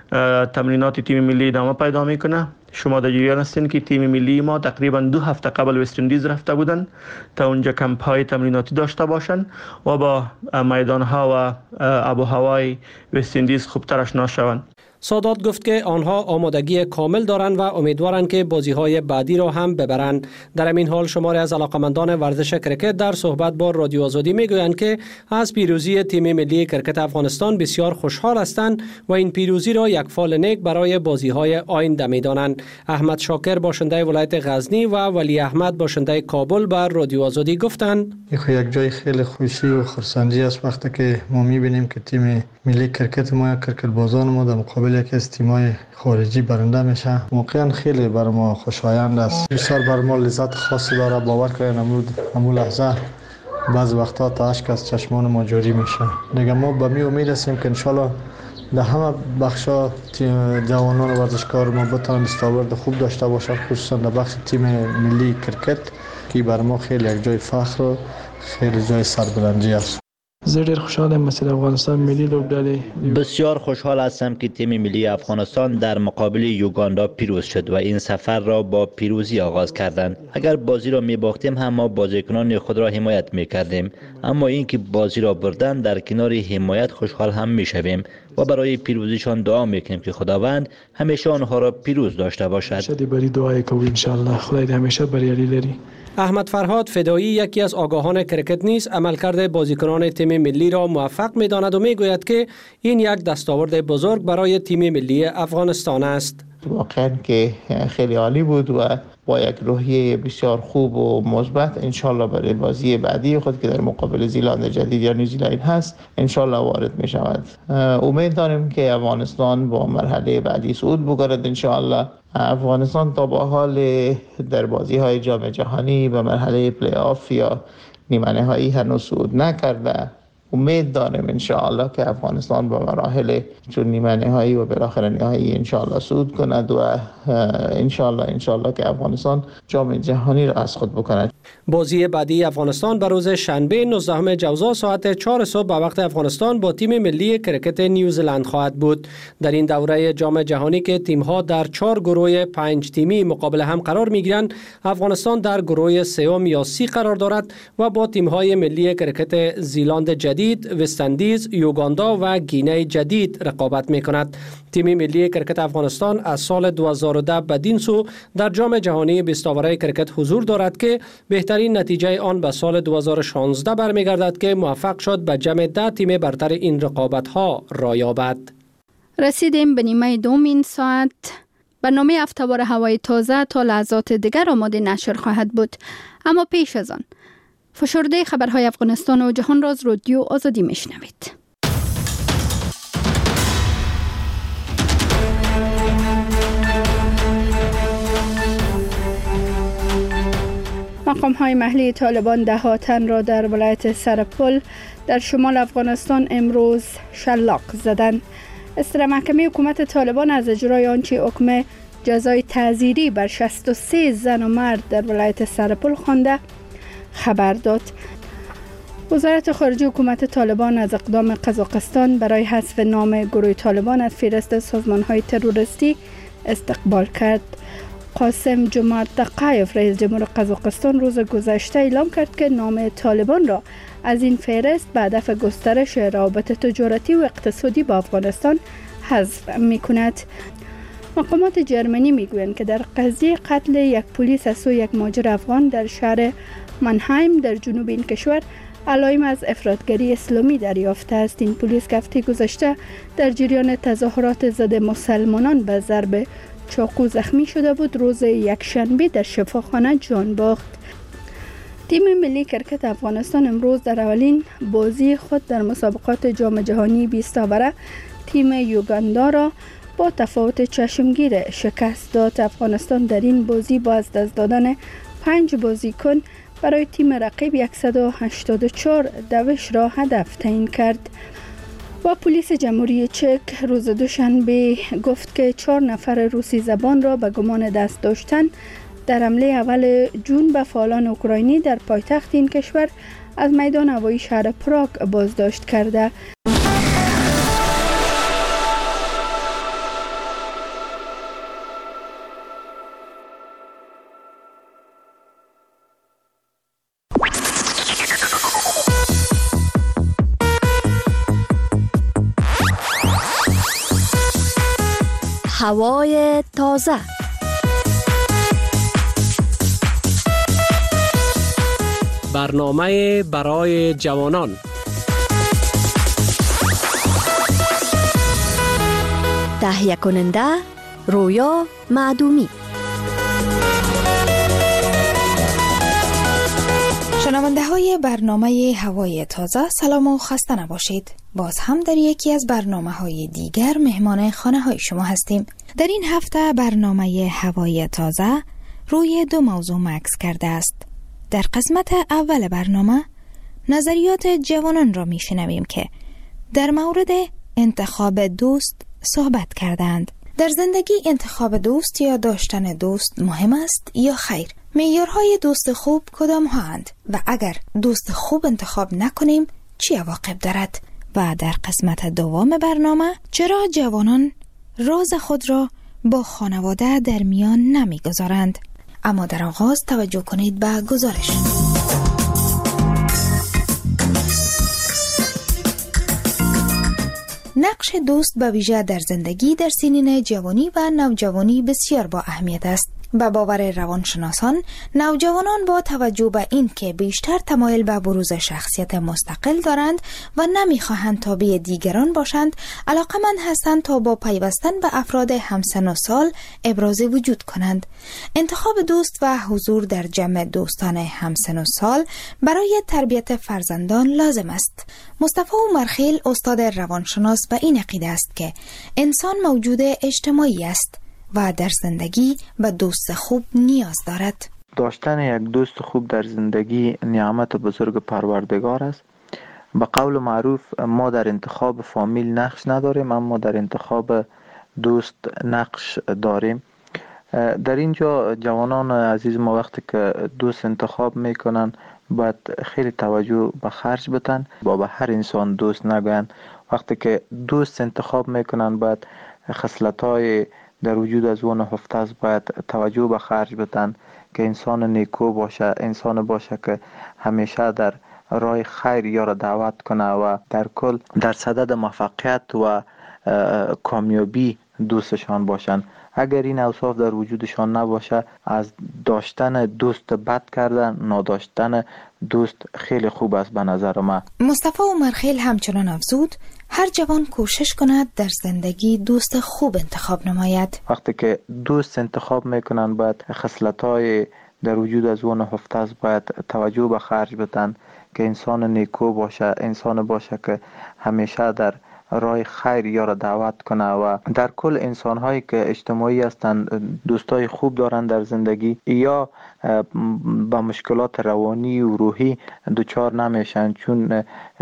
تمرینات تیم ملی ادامه پیدا میکنه. شما در جریان هستین که تیم ملی ما تقریبا 2 هفته قبل وست اندیز رفته بودن تا اونجا کمپ های تمریناتی داشته باشن و با میدان ها و آب و هوای وست اندیز خوبتر آشنا شوند. سادات گفت که آنها آمادگی کامل دارند و امیدوارند که بازی‌های بعدی را هم ببرند. در این حال شماری از علاقمندان ورزش کرکت در صحبت با رادیو آزادی میگویند که از پیروزی تیم ملی کرکت افغانستان بسیار خوشحال هستند و این پیروزی را یک فال نیک برای بازی‌های آینده می‌دانند. احمد شاکر باشنده ولایت غزنی و ولی احمد باشنده کابل بر رادیو آزادی گفتند یک جای خیلی خوشی و خرسندی است وقتی که ما می‌بینیم که تیم ملی کرکت ما کرکت بازان ما در مقابل یکی از تیم‌های خارجی برنده میشه. واقعا خیلی بر ما خوشایند است. بسیار بر ما لذت خاصی داره. باور کنید امروز لحظه بعض وقتا تا اشک از چشمان ما جاری میشه. دیگه ما به می امید هستیم که انشالله در همه بخشا جوانان ورزشکار ما بتونن دستاورد خوب داشته باشند، خصوصا در بخش تیم ملی کرکت که بر ما خیلی یک جای فخر و خیلی جای سربلندی است. زه ډېر خوشحالم چې د افغانستان ملي لوبډلې بسیار خوشحال هستم که تیم ملی افغانستان در مقابل یوگاندا پیروز شد و این سفر را با پیروزی آغاز کردند. اگر بازی را می‌باختیم هم ما بازیکنان خود را حمایت می‌کردیم، اما اینکه بازی را بردن در کنار حمایت خوشحال هم می‌شویم و برای پیروزیشان دعا می‌کنیم که خداوند همیشه آنها را پیروز داشته باشد. شدی بری دعای کوو ان شاء الله خدای دې همیشه بریالي لري. احمد فرهاد فدایی یکی از آگاهان کرکت نیز عملکرد بازیکنان تیم ملی را موفق می‌داند و می‌گوید که این یک دستاورد بزرگ برای تیم ملی افغانستان است. واقعا که خیلی عالی بود و با یک روحیه بسیار خوب و مثبت انشالله برای بازی بعدی خود که در مقابل زیلند جدید یا نیوزیلند هست انشالله وارد می شود. امید داریم که افغانستان با مرحله بعدی صعود بگیرد انشالله. افغانستان تا با حال در بازی های جام جهانی به مرحله پلی آف یا نیمه نهایی هنوز صعود نکرده امید داریم ان شاء الله که افغانستان به مراحل چون نیمه نهایی و بالاخره نهایی ان شاء الله صعود کند و ان شاء الله که افغانستان جام جهانی را از خود بکند. بازی بعدی افغانستان به روز شنبه 19 جوزا ساعت 4 صبح به وقت افغانستان با تیم ملی کرکت نیوزلند خواهد بود. در این دوره جام جهانی که تیم‌ها در 4 گروه 5 تیمی مقابل هم قرار می‌گیرند، افغانستان در گروه سوم یا سی قرار دارد و با تیم‌های ملی کرکت زیلند جدید، وست‌اندیز، یوگاندا و گینه جدید رقابت می‌کند. تیم ملی کرکت افغانستان از سال 2010 بدین سو در جام جهانی 20 آوره کرکت حضور دارد که بهترین نتیجه آن به سال 2016 برمیگردد که موفق شد به جمع 10 تیم برتر این رقابت‌ها را یابد. رسیدیم به نیمه دوم این ساعت. برنامه افتوار هوای تازه تا لحظات دیگر آماده نشر خواهد بود، اما پیش از آن فشرده خبرهای افغانستان و جهان را از رادیو آزادی میشنوید. مقام‌های محلی طالبان 10 تن را در ولایت سرپل در شمال افغانستان امروز شلاق زدند. اصدر محکمه حکومت طالبان از اجرای آنچه حکم جزای تعزیری بر 63 زن و مرد در ولایت سرپل خوانده خبر داد. وزارت خارجه حکومت طالبان از اقدام قزاقستان برای حذف نام گروه طالبان از فهرست سازمان‌های تروریستی استقبال کرد. قاسم جمعت تقایف رئیس جمهور قزاقستان روز گذشته اعلام کرد که نام طالبان را از این فهرست به هدف گسترش روابط تجارتی و اقتصادی با افغانستان حذف می‌کند. مقامات جرمنی میگویند که در قضیه قتل یک پلیس از سوی یک مهاجر افغان در شهر منهایم در جنوب این کشور علائم از افراطگری اسلامی دریافته است. این پلیس هفته گذشته در جریان تظاهرات ضد مسلمانان به ضرب چاقو زخمی شده بود. روز یکشنبه در شفاخانه جان باخت. تیم ملی کرکت افغانستان امروز در اولین بازی خود در مسابقات جام جهانی 20 آوره تیم یوگاندا را با تفاوت چشمگیر شکست داد. افغانستان در این بازی با از دست دادن 5 بازیکن برای تیم رقیب 184 دوش را هدف تعیین کرد. و پلیس جمهوری چک روز دوشنبه گفت که 4 نفر روسی زبان را به گمان دست داشتن در حمله اول جون به فعالان اوکراینی در پایتخت این کشور از میدان هوایی شهر پراگ بازداشت کرده. هوای تازه. برنامه برای جوانان. تهیه کننده رویا معدومی. شنونده های برنامه هوای تازه، سلام و خسته نباشید. باز هم در یکی از برنامه های دیگر مهمان خانه های شما هستیم. در این هفته برنامه هوای تازه روی 2 موضوع مکس کرده است. در قسمت اول برنامه نظریات جوانان را می شنویم که در مورد انتخاب دوست صحبت کردند. در زندگی انتخاب دوست یا داشتن دوست مهم است یا خیر؟ معیارهای دوست خوب کدام هستند و اگر دوست خوب انتخاب نکنیم چی عواقب دارد؟ و در قسمت دوم برنامه چرا جوانان راز خود را با خانواده در میان نمیگذارند؟ اما در آغاز توجه کنید به گزارش. نقش دوست به ویژه در زندگی در سنین جوانی و نوجوانی بسیار با اهمیت است. به باور روانشناسان، نوجوانان با توجه به این که بیشتر تمایل به بروز شخصیت مستقل دارند و نمیخواهند تابع دیگران باشند، علاقمند هستند تا با پیوستن به افراد همسن و سال ابراز وجود کنند. انتخاب دوست و حضور در جمع دوستان همسن و سال برای تربیت فرزندان لازم است. مصطفی عمرخیل استاد روانشناس به این عقیده است که انسان موجود اجتماعی است و در زندگی به دوست خوب نیاز دارد. داشتن یک دوست خوب در زندگی نعمت بزرگ پروردگار است به قول معروف ما در انتخاب فامیل نقش نداریم، اما در انتخاب دوست نقش داریم. در اینجا جوانان عزیز ما وقتی که دوست انتخاب میکنن باید خیلی توجه به خرج بدن، با به هر انسان دوست نگوین. وقتی که دوست انتخاب میکنن باید خصلت‌های در وجود از اون نهفته است باید توجه به خرج بدن که انسان نیکو باشه، انسان باشه که همیشه در راه خیر یارو دعوت کنه و در کل در صدد موفقیت و کامیابی دوستشان باشن. اگر این اوصاف در وجودشان نباشه، از داشتن دوست بد کردن، نداشتن دوست خیلی خوب است به نظر من. مصطفی عمرخیل همچنان افزود هر جوان کوشش کند در زندگی دوست خوب انتخاب نماید. وقتی که دوست انتخاب میکنن باید خصلت‌های در وجود از اون نهفته است باید توجه به خرج بدن که انسان نیکو باشه، انسان باشه که همیشه در راه خیر یارو دعوت کنه و در کل انسان هایی که اجتماعی هستند، دوستای خوب دارن در زندگی یا با مشکلات روانی و روحی دچار نمیشن، چون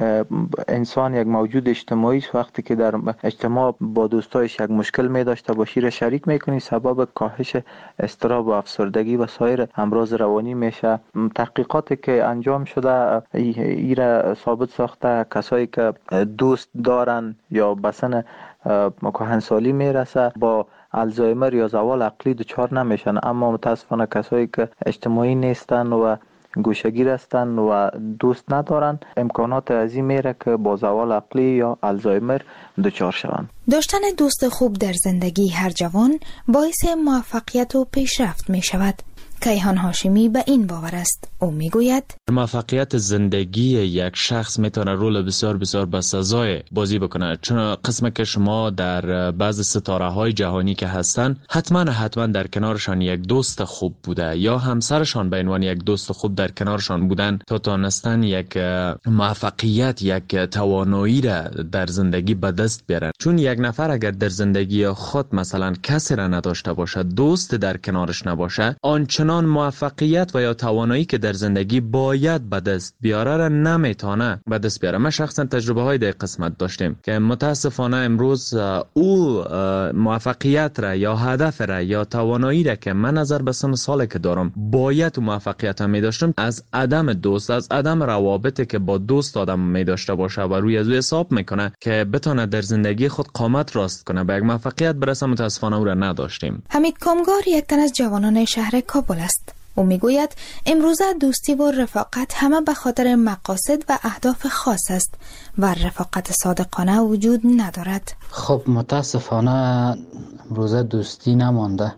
انسان یک موجود اجتماعی است. وقتی که در اجتماع با دوستایش یک مشکل می داشته باشی را شریک میکنی، سبب کاهش اضطراب و افسردگی و سایر امراض روانی میشه. تحقیقاتی که انجام شده ایرا ثابت ساخته کسایی که دوست دارن یا بسن کهنسالی میرسه با الزایمر یا زوال عقلی دچار نمیشن، اما متاسفانه کسایی که اجتماعی نیستن و گوشه‌گیر هستند و دوست ندارن امکانات عظیم میره که با زوال عقلی یا الزایمر دچار شوند. داشتن دوست خوب در زندگی هر جوان باعث موفقیت و پیشرفت می شود. کیهان هاشمی به این باور است. او میگوید موفقیت زندگی یک شخص میتونه رول بسیار بسیار بسزای بازی بکنه، چون قسم که شما در بعض ستاره های جهانی که هستن حتما در کنارشان یک دوست خوب بوده یا همسرشان به عنوان یک دوست خوب در کنارشان بودن تا تونستن یک موفقیت، یک توانایی را در زندگی به دست بیارن. چون یک نفر اگر در زندگی خود مثلا کسی را نداشته باشه، دوست در کنارش نباشه، آنچنان موفقیت و یا توانایی که در زندگی باید به دست بیاره را نمیتونه به دست بیاره. ما شخصا تجربه های در قسمت داشتیم که متاسفانه امروز او موفقیت را یا هدف را یا توانایی را که من نظر به سن سالی که دارم باید موفقیت هم می داشتم، از عدم دوست، از عدم روابطی که با دوست آدم می داشته باشه و روی از او حساب میکنه که بتونه در زندگی خود قامت راست کنه به یک موفقیت برسه، متاسفانه او را نداشتیم. حمید کامگار یک تن از جوانان شهر کابل است. او میگوید امروزه دوستی و رفاقت همه به خاطر مقاصد و اهداف خاص است و رفاقت صادقانه وجود ندارد. خب متاسفانه امروزه دوستی نمانده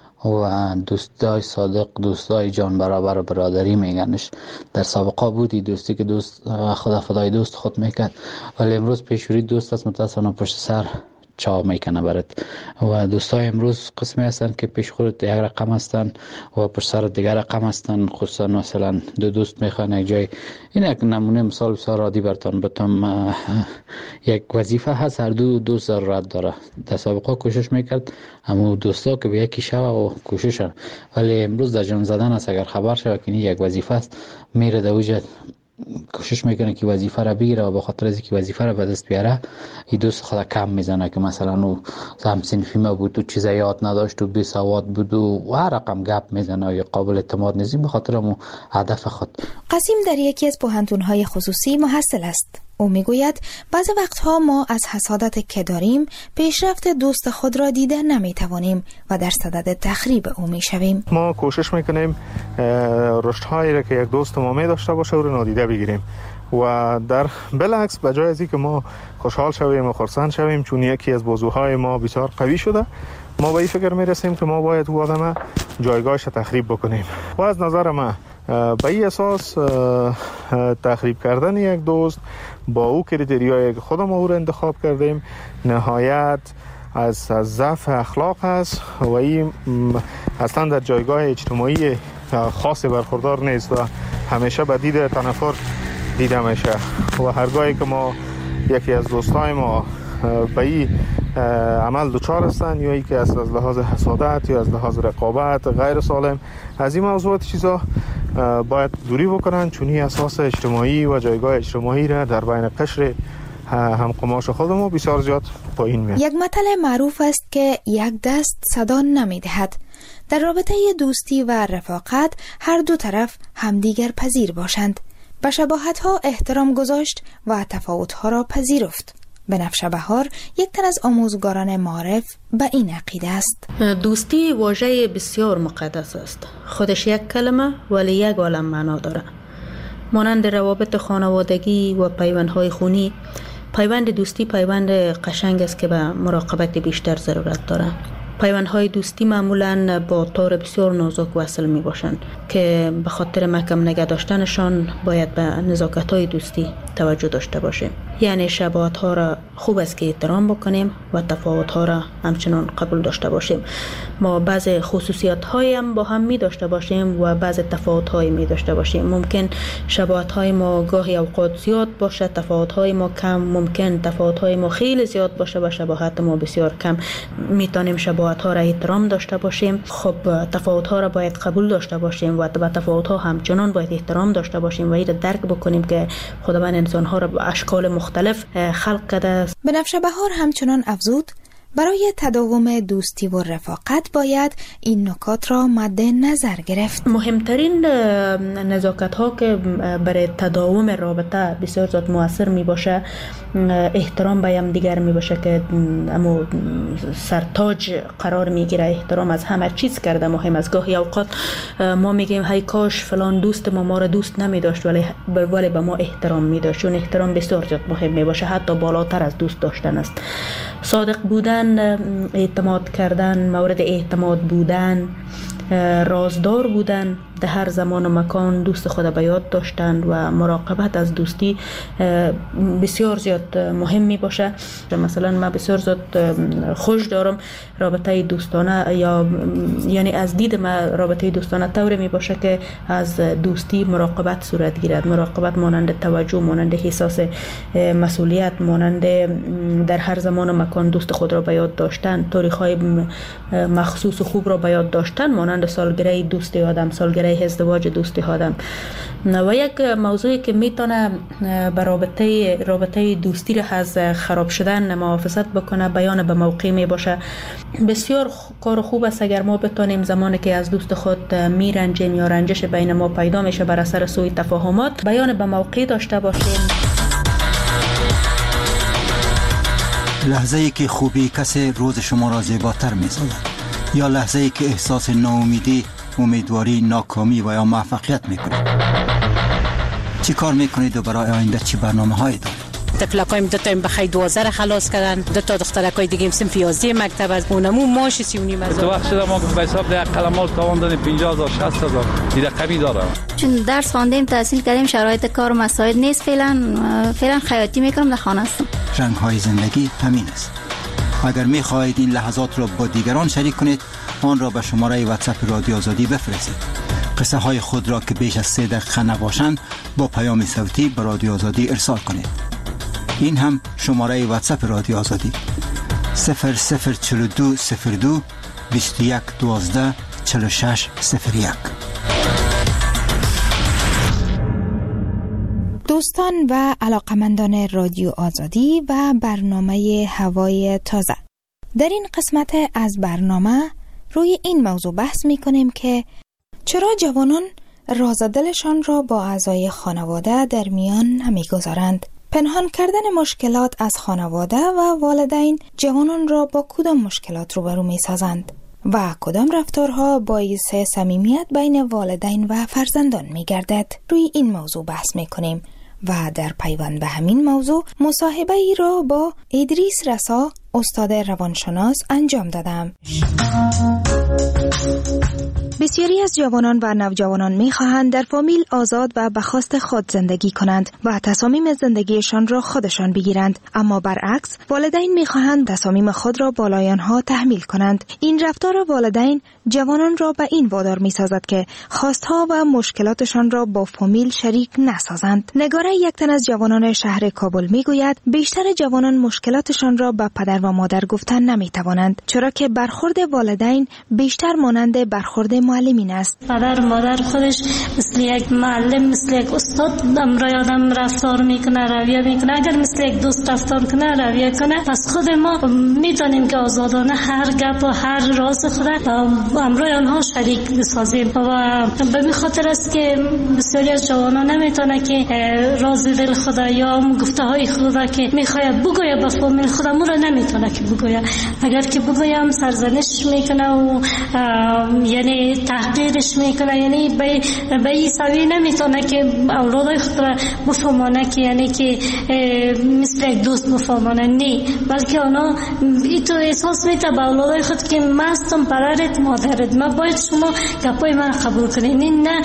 و دوستای صادق، دوستای جان برابر برادری میگنش. در سابقه بودی دوستی که دوست خدا فدای دوست خود میکرد، ولی امروز پیشوری دوست است متاسفانه پشت سر چا میکنه برات. و دوستای امروز قسمی هستن که پیش خودت یک رقم هستن و پشت سر دیگر رقم هستن. خصوصا مثلا دو دوست میخوان یک جای، این یک نمونه مثال بسیار عادی براتون بتم. یک وظیفه هست، هر دو دوست ضرورت داره. در سابقه کوشش میکرد اما دوستا که به یکی شوه و کوششن، ولی امروز در جان زدن است. اگر خبر شوه که یک وظیفه است میره در وجود کوشش میکنه که وظیفه را بگیره و به خاطر از اینکه وظیفه را به دست بیاره این دوست خود کم میزنه که مثلا او هم صنفی ما بود و چیز یاد نداشت و بی سواد بود و هر رقم گپ میزنه یا قابل اعتماد نیست به خاطر مو هدف خود. قاسم در یکی از پوهنتون‌های خصوصی محصل است. او میگوید بعضی وقتها ما از حسادت که داریم پیشرفت دوست خود را دیده نمیتوانیم و در صدد تخریب او میشویم. ما کوشش میکنیم رشدهایی را که یک دوست ما می داشته باشه او را نادیده بگیریم و در بالعکس به جای از اینکه ما خوشحال شویم و خرسند شویم چون یکی از بازوهای ما بسیار قوی شده، ما به این فکر میرسیم که ما باید او آدم جایگاهش تخریب بکنیم. و از نظر من به این اساس تخریب کردن یک دوست با او کریتریایی که خودم او را انتخاب کردیم نهایت از ضعف اخلاق است و این اصلا در جایگاه اجتماعی خاصی برخوردار نیست و همیشه به دید تنفر دیده میشه. و هرگاهی که ما یکی از دوستای ما به این عمل دچار هستن یا ای که از لحاظ حسادت یا از لحاظ رقابت غیر سالم از این موضوعات چیزا باید دوری بکنن، چونی اساس اجتماعی و جایگاه اجتماعی را در بین قشر همقماش خودمون بسیار زیاد پایین میاد. یک مثل معروف است که یک دست صدا نمیدهد. در رابطه دوستی و رفاقت هر دو طرف همدیگر پذیر باشند، به شباهت‌ها احترام گذاشت و تفاوت‌ها را پذیرفت. بنفشه بهار یک تن از آموزگاران معارف به این عقیده است. دوستی واژه بسیار مقدس است. خودش یک کلمه ولی یک عالم معنا داره. مانند روابط خانوادگی و پیوندهای خونی، پیوند دوستی پیوند قشنگ است که به مراقبت بیشتر ضرورت داره. پیوندهای دوستی معمولاً با تار بسیار نازک وصل می باشند که به خاطر محکم نگه داشتنشان باید به نزاکت‌های دوستی توجه داشته باشیم. یعنی شباهت‌ها را خوب است که احترام بکنیم و تفاوت‌ها را همچنان قبول داشته باشیم. ما بعض خصوصیات‌هایی هم با هم می داشته باشیم و بعض تفاوت‌هایی می داشته باشیم. ممکن شباهت‌های ما گاهی اوقات زیاد باشه، تفاوت‌های ما کم. ممکن تفاوت‌های ما خیلی زیاد باشه و شباهت ما بسیار کم. میتونیم شباهت‌ها را احترام داشته باشیم. خب تفاوت‌ها را باید قبول داشته باشیم و به تفاوت‌ها همچنان باید احترام داشته باشیم و این را درک بکنیم که خداوند انسان‌ها را به اشکال مختلف خلق کرده است. بنفشه بهار همچنان افزود برای تداوم دوستی و رفاقت باید این نکات را مد نظر گرفت. مهمترین نزاکت ها که برای تداوم رابطه بسیار زیاد مؤثر می باشه احترام به هم دیگر می باشه که اما سرتاج قرار می گیره. احترام از همه چیز کرده مهم است. گاهی اوقات ما میگیم هی کاش فلان دوست ما را دوست نمی داشت ولی به ما احترام می داشت، چون احترام بسیار زیاد مهم می باشه، حتی بالاتر از دوست داشتن است. صادق بودن، اعتماد کردن، مورد اعتماد بودن، رازدار بودن، در هر زمان و مکان دوست خود به یاد داشتن و مراقبت از دوستی بسیار زیاد مهم می باشه. مثلا من بسیار زیاد خوش دارم رابطه دوستانه یعنی از دید من رابطه دوستانه طوری می باشه که از دوستی مراقبت صورت گیرد. مراقبت مانند توجه، مانند احساس مسئولیت، مانند در هر زمان و مکان دوست خود را به یاد داشتن، تاریخ‌های مخصوص و خوب را به یاد داشتن، مانند سالگره دوستی آدم، سالگره ازدواج دوستی آدم. و یک موضوعی که میتونه به رابطه دوستی را از خراب شدن محافظت بکنه بیان به موقع می باشه. بسیار کار خوب است اگر ما بتونیم زمانی که از دوست خود میرنجیم یا رنجش بین ما پیدا میشه بر اثر سوء تفاهمات بیان به موقع داشته باشیم. لحظه ای که خوبی کسی روز شما را زیباتر می‌سازد یا لحظه ای که احساس ناامیدی، امیدواری، ناکامی و یا موفقیت میکنید. چی کار میکنید و برای آینده چی برنامه‌هایی دارید؟ تفلکایم دو تا بخیر 12 خلاص کردن، دو تا دخترکای دیگه صنف 11 مکتب از اونمو ماش 39,000. تو وقت شده ما به حساب ده کلمات تاوان دادیم 50,000 60,000 دیگه قوی داره. چون درس خواندیم تحصیل کردیم شرایط کار و مساعد نیست، فعلا خیاطی میکنم در خانه هستم. رنگ های زندگی همین است. اگر می‌خواهید این لحظات را با دیگران شریک کنید آن را به شماره واتساپ رادیو آزادی بفرستید. قصه های خود را که بیش از 3 دقیقه نباشند با پیام صوتی به رادیو آزادی ارسال کنید. این هم شماره واتساپ رادیو آزادی 004202 21 12 46 01. دوستان و علاقمندان رادیو آزادی و برنامه هوای تازه، در این قسمت از برنامه روی این موضوع بحث می کنیم که چرا جوانان راز دلشان را با اعضای خانواده در میان نمی گذارند. پنهان کردن مشکلات از خانواده و والدین جوانان را با کدام مشکلات روبرو می سازند و کدام رفتارها باعث صمیمیت بین والدین و فرزندان می گردد. روی این موضوع بحث می کنیم و در پیوند به همین موضوع مصاحبه ای را با ادریس رسا استاد روانشناس انجام دادم. بسیاری از جوانان و نوجوانان می‌خواهند در فامیل آزاد و به خواست خود زندگی کنند و تصامیم زندگیشان را خودشان بگیرند، اما برعکس والدین می‌خواهند تصامیم خود را بالای آنها تحمیل کنند. این رفتار والدین جوانان را به این وادار می‌سازد که خواستها و مشکلاتشان را با فامیل شریک نسازند. نگاره یک تن از جوانان شهر کابل می‌گوید بیشتر جوانان مشکلاتشان را به پدر و مادر گفتن نمی‌توانند، چرا که برخورد والدین بیشتر مانند برخورد معلمین است. پدر مادر خودش مثل یک معلم، مثل یک استاد برای آدم رفتار میکنه، رویه میکنه. اگر مثل یک دوست رفتار کنه، رویه کنه، پس خود ما میتونیم که آزادانه هر گپ و هر راز خود برای آنها شریک بسازیم. و به این خاطر است که بسیاری از جوانان نمیتونه که راز دل خود یا گفته های خود که میخواد بگوید به فامیل خود را نمیتونه که بگوید. اگر که بگویم سرزنش میکنه و یعنی تحقیرش میکنه، یعنی به این سوی نمیتونه که اولاد خود را بفهمانه که یعنی که مثل یک دوست بفهمانه، نه، بلکه اونا تو احساس میته به اولاد خود که من هستم پدرت مادرت، من باید شما گپای من قبول کنید. نه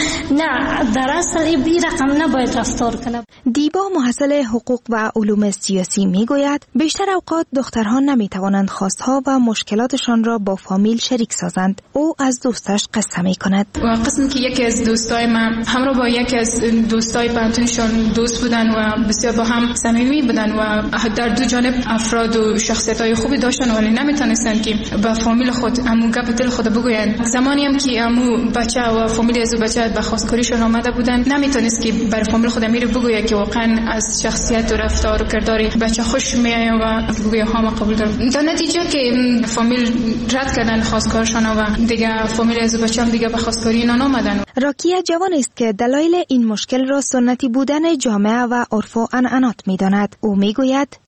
در اصل این رقم نباید رفتار کنه. دیبا محصل حقوق و علوم سیاسی میگوید بیشتر اوقات دخترها نمیتوانند خواستها و مشکلاتشان را با فامیل شریک سازند. او از دوستش قصه میکند. قسمی که یکی از دوستای من همراه با یکی از دوستای پانتونشون دوست بودن و بسیار با هم صمیمی بودن و در دو جانب افراد و شخصیت‌های خوبی داشتن، ولی نمیتونستن که با فامیل خود امو گپ دل خود بگویند. زمانی هم که امو بچه و فامیل از بچه به خواستگاریشون آمده بودن، نمیتونست که بر فامیل خود امیر بگوید که واقعا از شخصیت و رفتار و کردار بچه خوش میاد و بگوید ها ما قبول دارم. در نتیجه که فامیل رد کردن خواستگارشون و دیگه فامیل از بچه هم دیگه به خواستگاری نامدن. راکیه جوان است که دلایل این مشکل را سنتی بودن جامعه و عرف و عنعنات می‌داند. او میگوید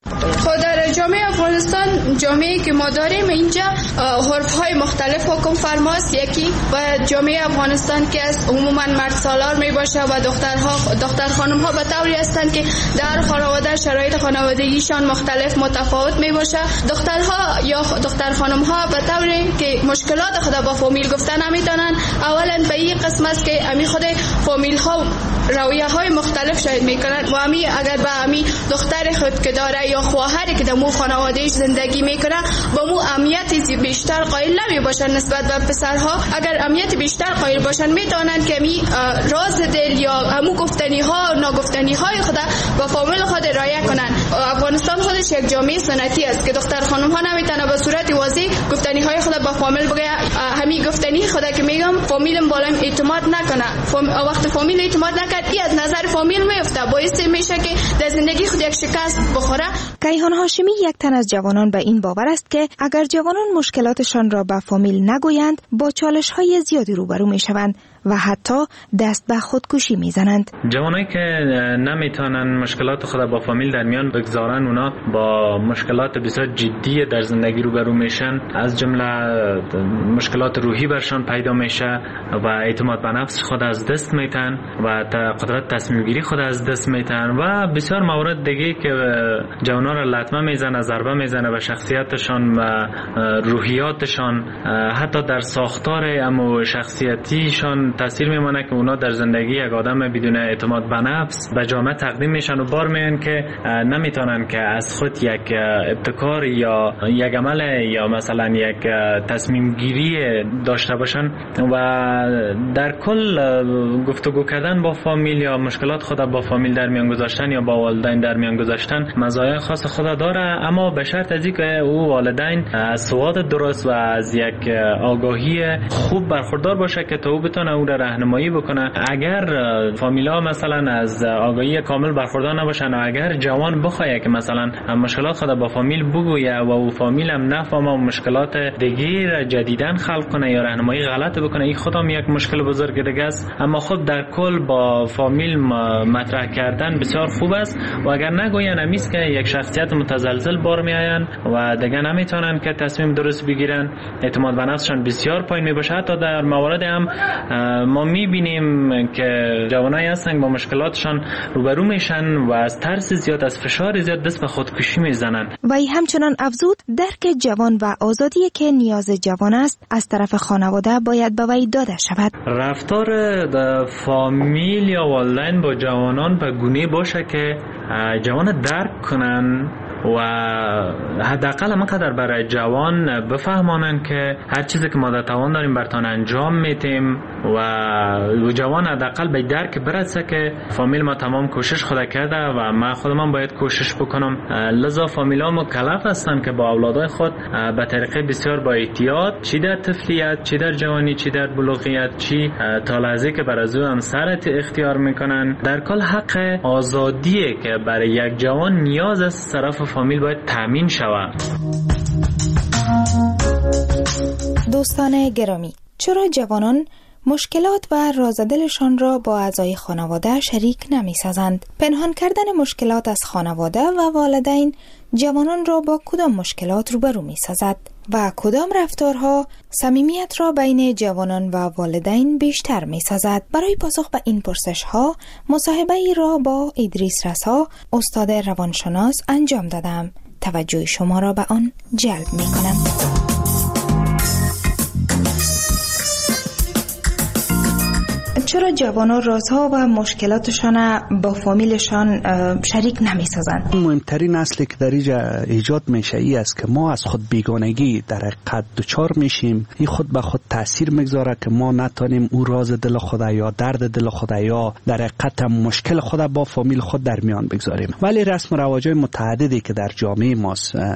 در جامعه افغانستان، جامعه‌ای که ما داریم اینجا عرف‌های مختلف حکم فرماست. یکی و جامعه افغانستان که از عموما مرد سالار میباشه و دختر خانم‌ها به طوری هستند که در خانواده شرایط خانوادگیشان مختلف متفاوت میباشه. دخترها یا دختر خانم‌ها به طوری که مشکلات خود با فامیل گفتن نمیتونن. اولا به این قسم است که امی خود فامیل‌ها رویه‌های مختلف شاید میکنن و امی اگر به امی دختر خود که داره یا خواهری که در مو خانوادهش زندگی میکنه با مو اهمیت بیشتر قائل نمیباشن نسبت به پسرها. اگر اهمیت بیشتر قائل باشن میتونن که می راز دل یا همو گفتنی ها و ناگفتنی های خود با فامیل خود رعایت کنن. افغانستان خودش یک جامعه سنتی است که دختر خانم ها نمیتونه به صورت واضح گفتنی های خود با فامیل بگه. همین گفتنی خود که میگم فامیلم بالام اعتماد نکنه. وقت فامیل اعتماد نکرد این از نظر فامیل میفته، باعث میشه که در زندگی خود یک شکست بخوره. کیهان هاشمی یک تن از جوانان به این باور است که اگر جوانان مشکلاتشان را به فامیل نگویند با چالش‌های زیادی روبرو میشوند و حتی دست به خودکشی میزنند. جوانایی که نمیتونن مشکلات خود با فامیل در میان بگذارن، اونا با مشکلات بسیار جدی در زندگی روبرو میشن، از جمله مشکلات روحی برشان پیدا میشه و اعتماد به نفس خود از دست میتن و قدرت تصمیم گیری خود از دست میتن و بسیار موارد دیگه که جوانا را لطمه میزنه، ضربه میزنه به شخصیتشان و روحیاتشان، حتی در ساختار اما شخصیتیشان تاثیر میمونه که اونا در زندگی یک آدم بدون اعتماد به نفس به جامعه تقدیم میشن و بار میان که نمیتونن که از خود یک ابتکار یا یک عمل یا مثلا یک تصمیم گیری داشته باشن و در کل گفتگو کردن با فامیل یا مشکلات خود با فامیل در میان گذاشتن یا با والدین در میان گذاشتن مزایای خاص خود داره، اما به شرط از اینکه او والدین از سواد درست و از یک آگاهی خوب برخوردار باشه که تا او بتونه او را راهنمایی بکنه. اگر فامیلا مثلا از آگاهی کامل برخوردار نباشن و اگر جوان بخواد که مثلا مشکلات خود با فامیل بگویه و او فامیل هم نفهمه و مشکلات دیگه جدیدن خلق کنه یا راهنمایی غلط بکنه، این خودم یک مشکل بزرگ دیگه است. اما خب در کل با فامیل مطرح کردن بسیار خوب است و اگر نگوین امیست که یک شخصیت متزلزل بار میآین و دیگه نمیتونن که تصمیم درست بگیرن، اعتماد به نفسشان بسیار پایین میباشه. حتی در موارد هم ما میبینیم که جوانایی هستن با مشکلاتشان روبرو میشن و از ترس زیاد، از فشار زیاد دست به خودکشی میزنن. و همچنان افزود درک جوان و آزادی که نیاز جوان است از طرف خانواده باید به وی داده شود. رفتار فامیل یا والدین با جوانان به گونه باشه که جوان درک کنن و حداقل همقدر برای جوان بفهمانن که هر چیزی که ما در توان داریم برتان انجام میتیم و جوان حداقل به درک برسه که فامیل ما تمام کوشش خود کرده و ما خودم باید کوشش بکنم. لذا فامیل ها مکلف هستن که با اولادای خود به طریقه بسیار با احتیاط، چی در طفلیت، چی در جوانی، چی در بلوغیت، چی تا لحظه که بر از او همسرت اختیار میکنن، در کل حق آزادیه که برای یک جوان نیاز از طرف فامیل باید تامین شود. دوستان گرامی، چرا جوانان مشکلات و رازدلشان را با اعضای خانواده شریک نمی سازند؟ پنهان کردن مشکلات از خانواده و والدین جوانان را با کدام مشکلات روبرو می سازد و کدام رفتارها صمیمیت را بین جوانان و والدین بیشتر می سازد؟ برای پاسخ به این پرسش ها مصاحبه ای را با ادریس رسا، استاد روانشناس انجام دادم. توجه شما را به آن جلب می کنم. چرا جوانان رازها و مشکلاتشان با فامیلشان شریک نمی سازند؟ مهمترین اصلی که در اینجا ایجاد میشه ای است که ما از خود بیگانگی در حقیقت دچار میشیم. این خود به خود تاثیر میگذاره که ما نتونیم او راز دل خود یا درد دل خود یا در حقیقت مشکل خود با فامیل خود در میان بگذاریم. ولی رسم و رواج‌های متعددی که در جامعه ما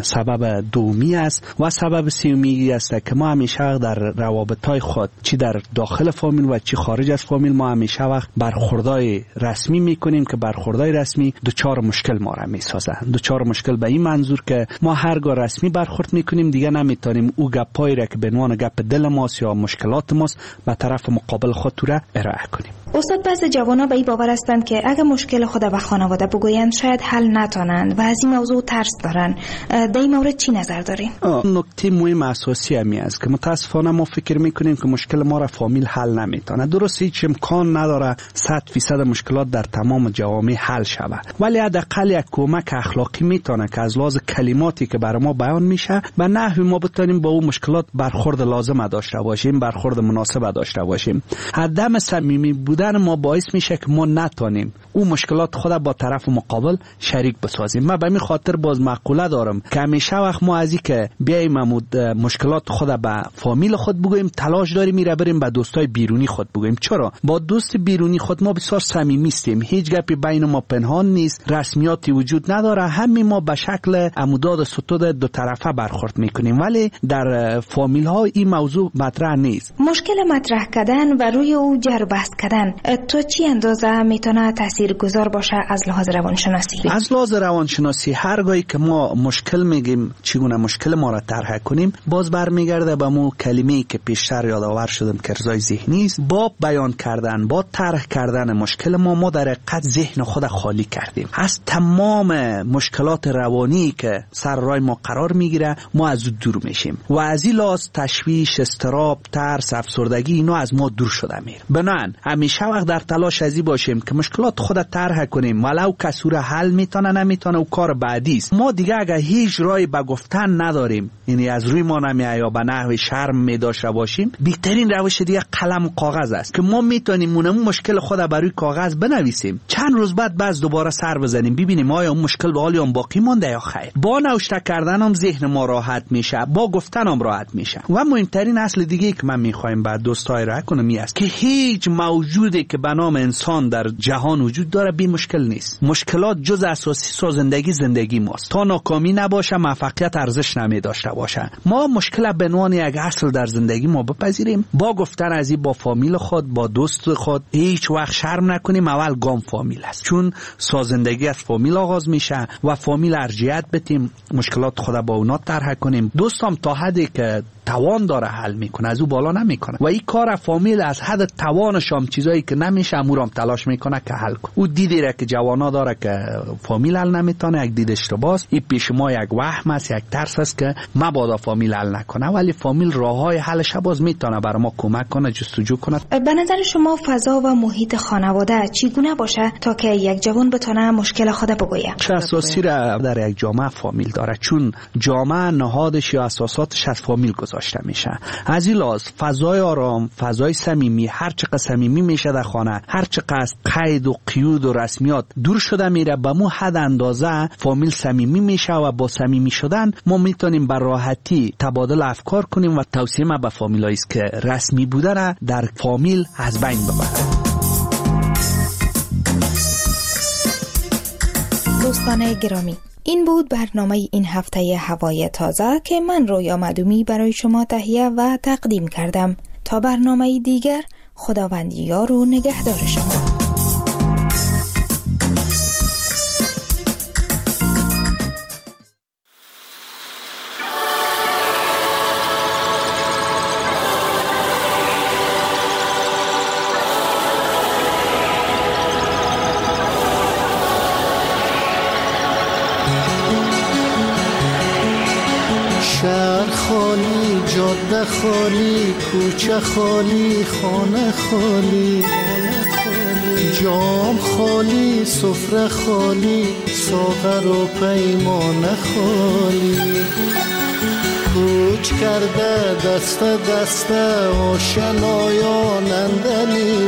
سبب دومی است و سبب سومی است که ما همیشه در روابط‌های خود چی در داخل فامیل و چی خارج از فامیل ما همیشه وقت برخوردای رسمی میکنیم که برخوردای رسمی دوچار مشکل ما را میسازند. دوچار مشکل به این منظور که ما هرگاه رسمی برخورد میکنیم دیگه نمیتونیم او گپایی را که به عنوان گپ دل ماست یا مشکلات ماست به طرف مقابل خود را ارائه کنیم. استاد، بعضی جوانا به این باور هستند که اگه مشکل خود به خانواده بگویند شاید حل نتونند و از این موضوع ترس دارن. در این مورد چی نظر دارین؟ نکته مهم اساسی همی است که متاسفانه ما فکر میکنیم که مشکل ما را فامیل حل نمیتونه. درست هیچ امکان نداره 100% مشکلات در تمام جوامع حل شود، ولی حداقل یک کمک اخلاقی میتونه که از لحاظ کلماتی که برای ما بیان میشه به نحوی ما بتونیم با اون مشکلات برخورد لازم داشته باشیم، برخورد مناسب داشته باشیم. عدم صمیمی بودن ما باعث میشه که ما نتونیم اون مشکلات خود با طرف مقابل شریک بسازیم. من به این خاطر باز مقوله دارم که همیشه وقت ما از این که بیایم مشکلات خود به فامیل خود بگوییم تلاش داریم میره بریم به دوستای بیرونی خود بگوییم. چرا؟ با دوست بیرونی خود ما بسیار صمیمی هستیم، هیچ گپی بین ما پنهان نیست، رسمیاتی وجود نداره، همین ما به شکل عموداد ستود دو طرفه برخورد میکنیم، ولی در فامیل ها این موضوع مطرح نیست. مشکل مطرح کردن و روی او جر بحث کردن تو چی اندازه میتونه تاثیرگذار باشه از لحاظ روانشناسی؟ از لحاظ روانشناسی هرگاهی که ما مشکل میگیم چگونه مشکل ما را طرح کنیم باز برمیگرده به مو کلمه‌ای که پیشتر یادآور شدم که ارضای ذهنی است. با بیان کردن، با طرح کردن مشکل ما در حقیقت ذهن خود خالی کردیم از تمام مشکلات روانی که سر راه ما قرار میگیره. ما از دور میشیم و از این لحاظ تشویش، اضطراب، ترس، افسردگی اینا از ما دور شده میره. بنان همیشه وقت در تلاش ازی باشیم که مشکلات خود طرح کنیم، ولو کسور حل میتونه نمیتونه و کار بعدی است. ما دیگه اگه هیچ راهی به گفتن نداریم، یعنی از روی ما نمیاد یا به نحو شرم میداشته باشیم، بهترین روش دیگه قلم و کاغذ است که ما میتونیم اون مشکل خود بر روی کاغذ بنویسیم، چند روز بعد باز دوباره سر بزنیم ببینیم آیا اون مشکل به حال باقی مونده یا خیر. با نوشته کردن هم ذهن ما راحت میشه، با گفتن هم راحت میشه. و مهمترین اصل دیگه که من میخوایم بعد دوستای را کنم این است که هیچ موجودی که به نام انسان در جهان وجود داره بی مشکل نیست. مشکلات جز اساسی سازندگی زندگی ماست. تا ناکامی نباشه موفقیت ارزش نمیداشته باشه. ما مشکل به عنوان یک اصل در زندگی ما بپذیریم، با گفتن از این با فامیل خود، با دوست خود هیچ وقت شرم نکنیم. اول گام فامیل است، چون سازندگی از فامیل آغاز میشه و فامیل ارجحیت بدیم، مشکلات خود با اونا طرح کنیم. دوستم تا حدی که توان داره حل میکنه، از او بالا نمیکنه و این کار فامیل از حد توانش هم چیزایی که نمیشه امورم تلاش میکنه که حل کنه. او دیدی را که جوانا داره که فامیل حل نمیتونه، یک دید اشتباهه. این پیش ما یک وهم است، یک ترس است که مبادا فامیل حل نکنه، ولی فامیل راههای حلش باز میتونه برای ما کمک کنه، جستجو کنه. به نظر شما فضا و محیط خانواده چگونه باشه تا که یک جوان بتونه مشکل خود بگویه؟ چه اساسی را در یک جامعه فامیل داره، چون جامعه نهادش یا اساساتش از فامیل گذاشته گذاشته میشه. از این لحاظ فضای آرام، فضای صمیمی، هر چقدر صمیمی میشه در خانه، هر چقدر قید و قیود و رسمیات دور شده میره، به مو حد اندازه فامیل صمیمی میشه و با صمیمی شدن ما میتونیم به راحتی تبادل افکار کنیم و توصیه ما به فامیلایی است که رسمی بودن در فامیل از بین ببرد. دوستان گرامی، این بود برنامه این هفته هوای تازه که من رویا معدومی برای شما تهیه و تقدیم کردم. تا برنامه دیگر، خداوند یار و نگهدار شما. شهر خالی، جاده خالی، کوچه خالی، خانه خالی، جام خالی، سفره خالی، ساغر و پیمانه خالی. کوچ کرده دست دست آشنایان اندلی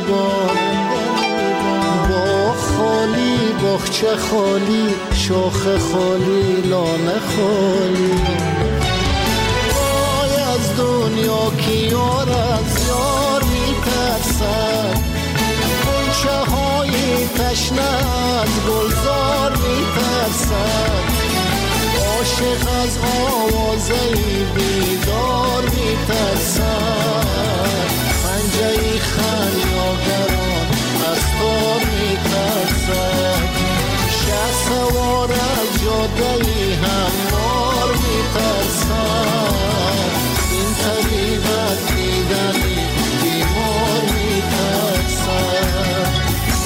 با خالی، باغچه خالی، شاخ خالی، لانه خالی. از دنیا که یار از یار میترسد، غنچه های تشنه از گلزار میترسد. عاشق از آوازه بیدار میترسد، پنجه خمیازگران از تار میترسد. شه سوار از جاده هموار میترسد، این طبیب از دیدنی بیمار میترسد.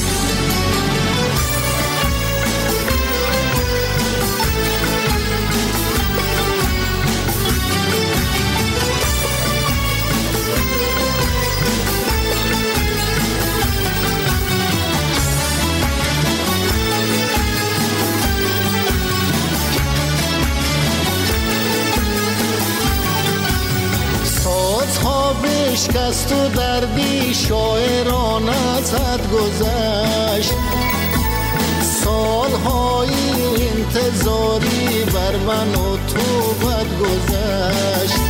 بشکست و دردی شاعران از حد گذشت، سالهای انتظاری بر من و تو بد گذشت.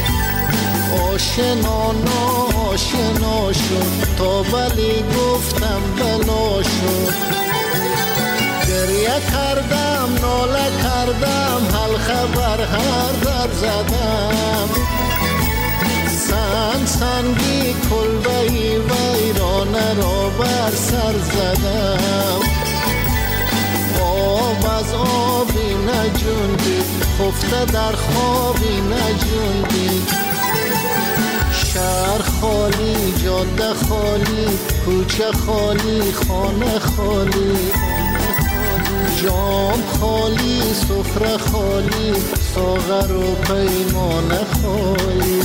آشنا ناآشنا شد تا ولی گفتم بلا شد. گریه کردم ناله کردم حلقه بر هر در زدم. سنگی کلبهی ویرانه را بر سر زدم. آب از آبی نجوندی، خفته در خوابی نجوندی. شهر خالی، جاده خالی، کوچه خالی، خانه خالی. جام خالی، سفره خالی، ساغر و پیمانه خالی.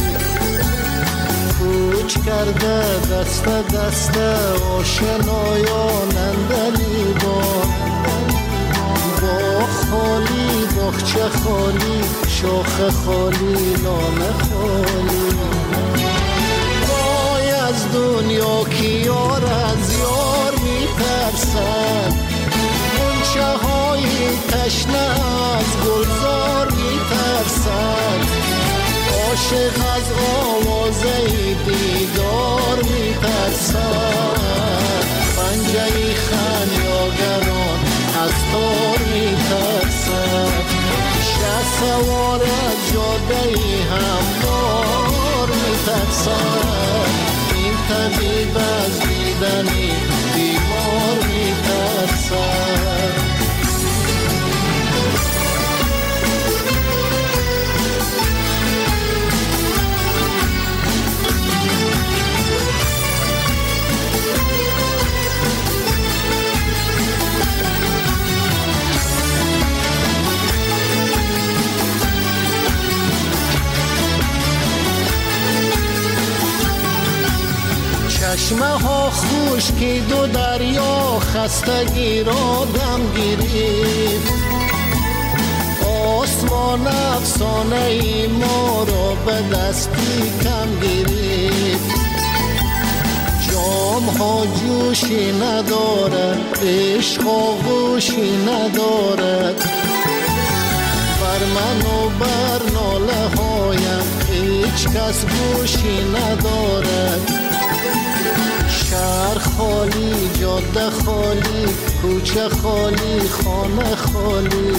کوچ کرده دست دست آشنایان اندلی با خالی، باغچه خالی، شاخ خالی، لانه خالی. وای از دنیا که یار از یار میترسد، غنچه های تشنه از گلزار میترسد. عاشق از آوازه دیدار میترسد، پنجه خمیازگران از تار میترسد. شه سوار از جاده هموار میترسد، این طبیب از دیدنی بیمار میترسد. چشمه ها خشکید و دریا خستگی را دم گرفت. آسمان افسانه ای ما را به دستی کم گرفت، جام ها جوشی ندارد، عشق آغوشی ندارد، بر من و بر ناله هایم هیچ کس گوشی ندارد. شهر خالی، جاده خالی، کوچه خالی، خانه خالی،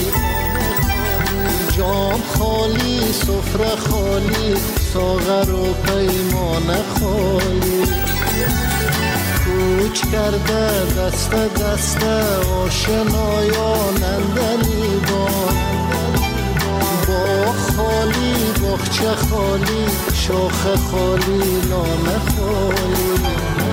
جام خالی، سفره خالی، ساغر و پیمان خالی. کوچ کرده دست دست آشنایان اندلیبان، باغ خالی، باغچه خالی، شاخه خالی، نانه خالی.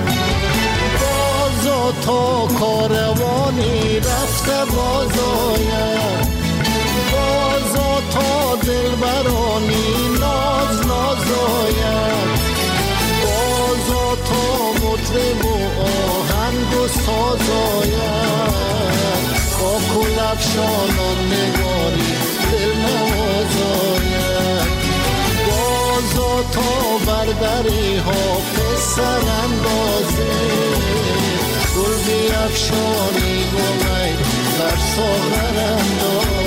بازا تا کاروانی رفته باز آید، بازا تا دلبرانی ناز ناز آید، بازا تا مطرب و آهنگ و ساز آید، با کلفشانان نگاری دل نواز آید، بازا تا بردری حافظ سر اندازه، گل بیفشانی گلی بر ساغر اندازه.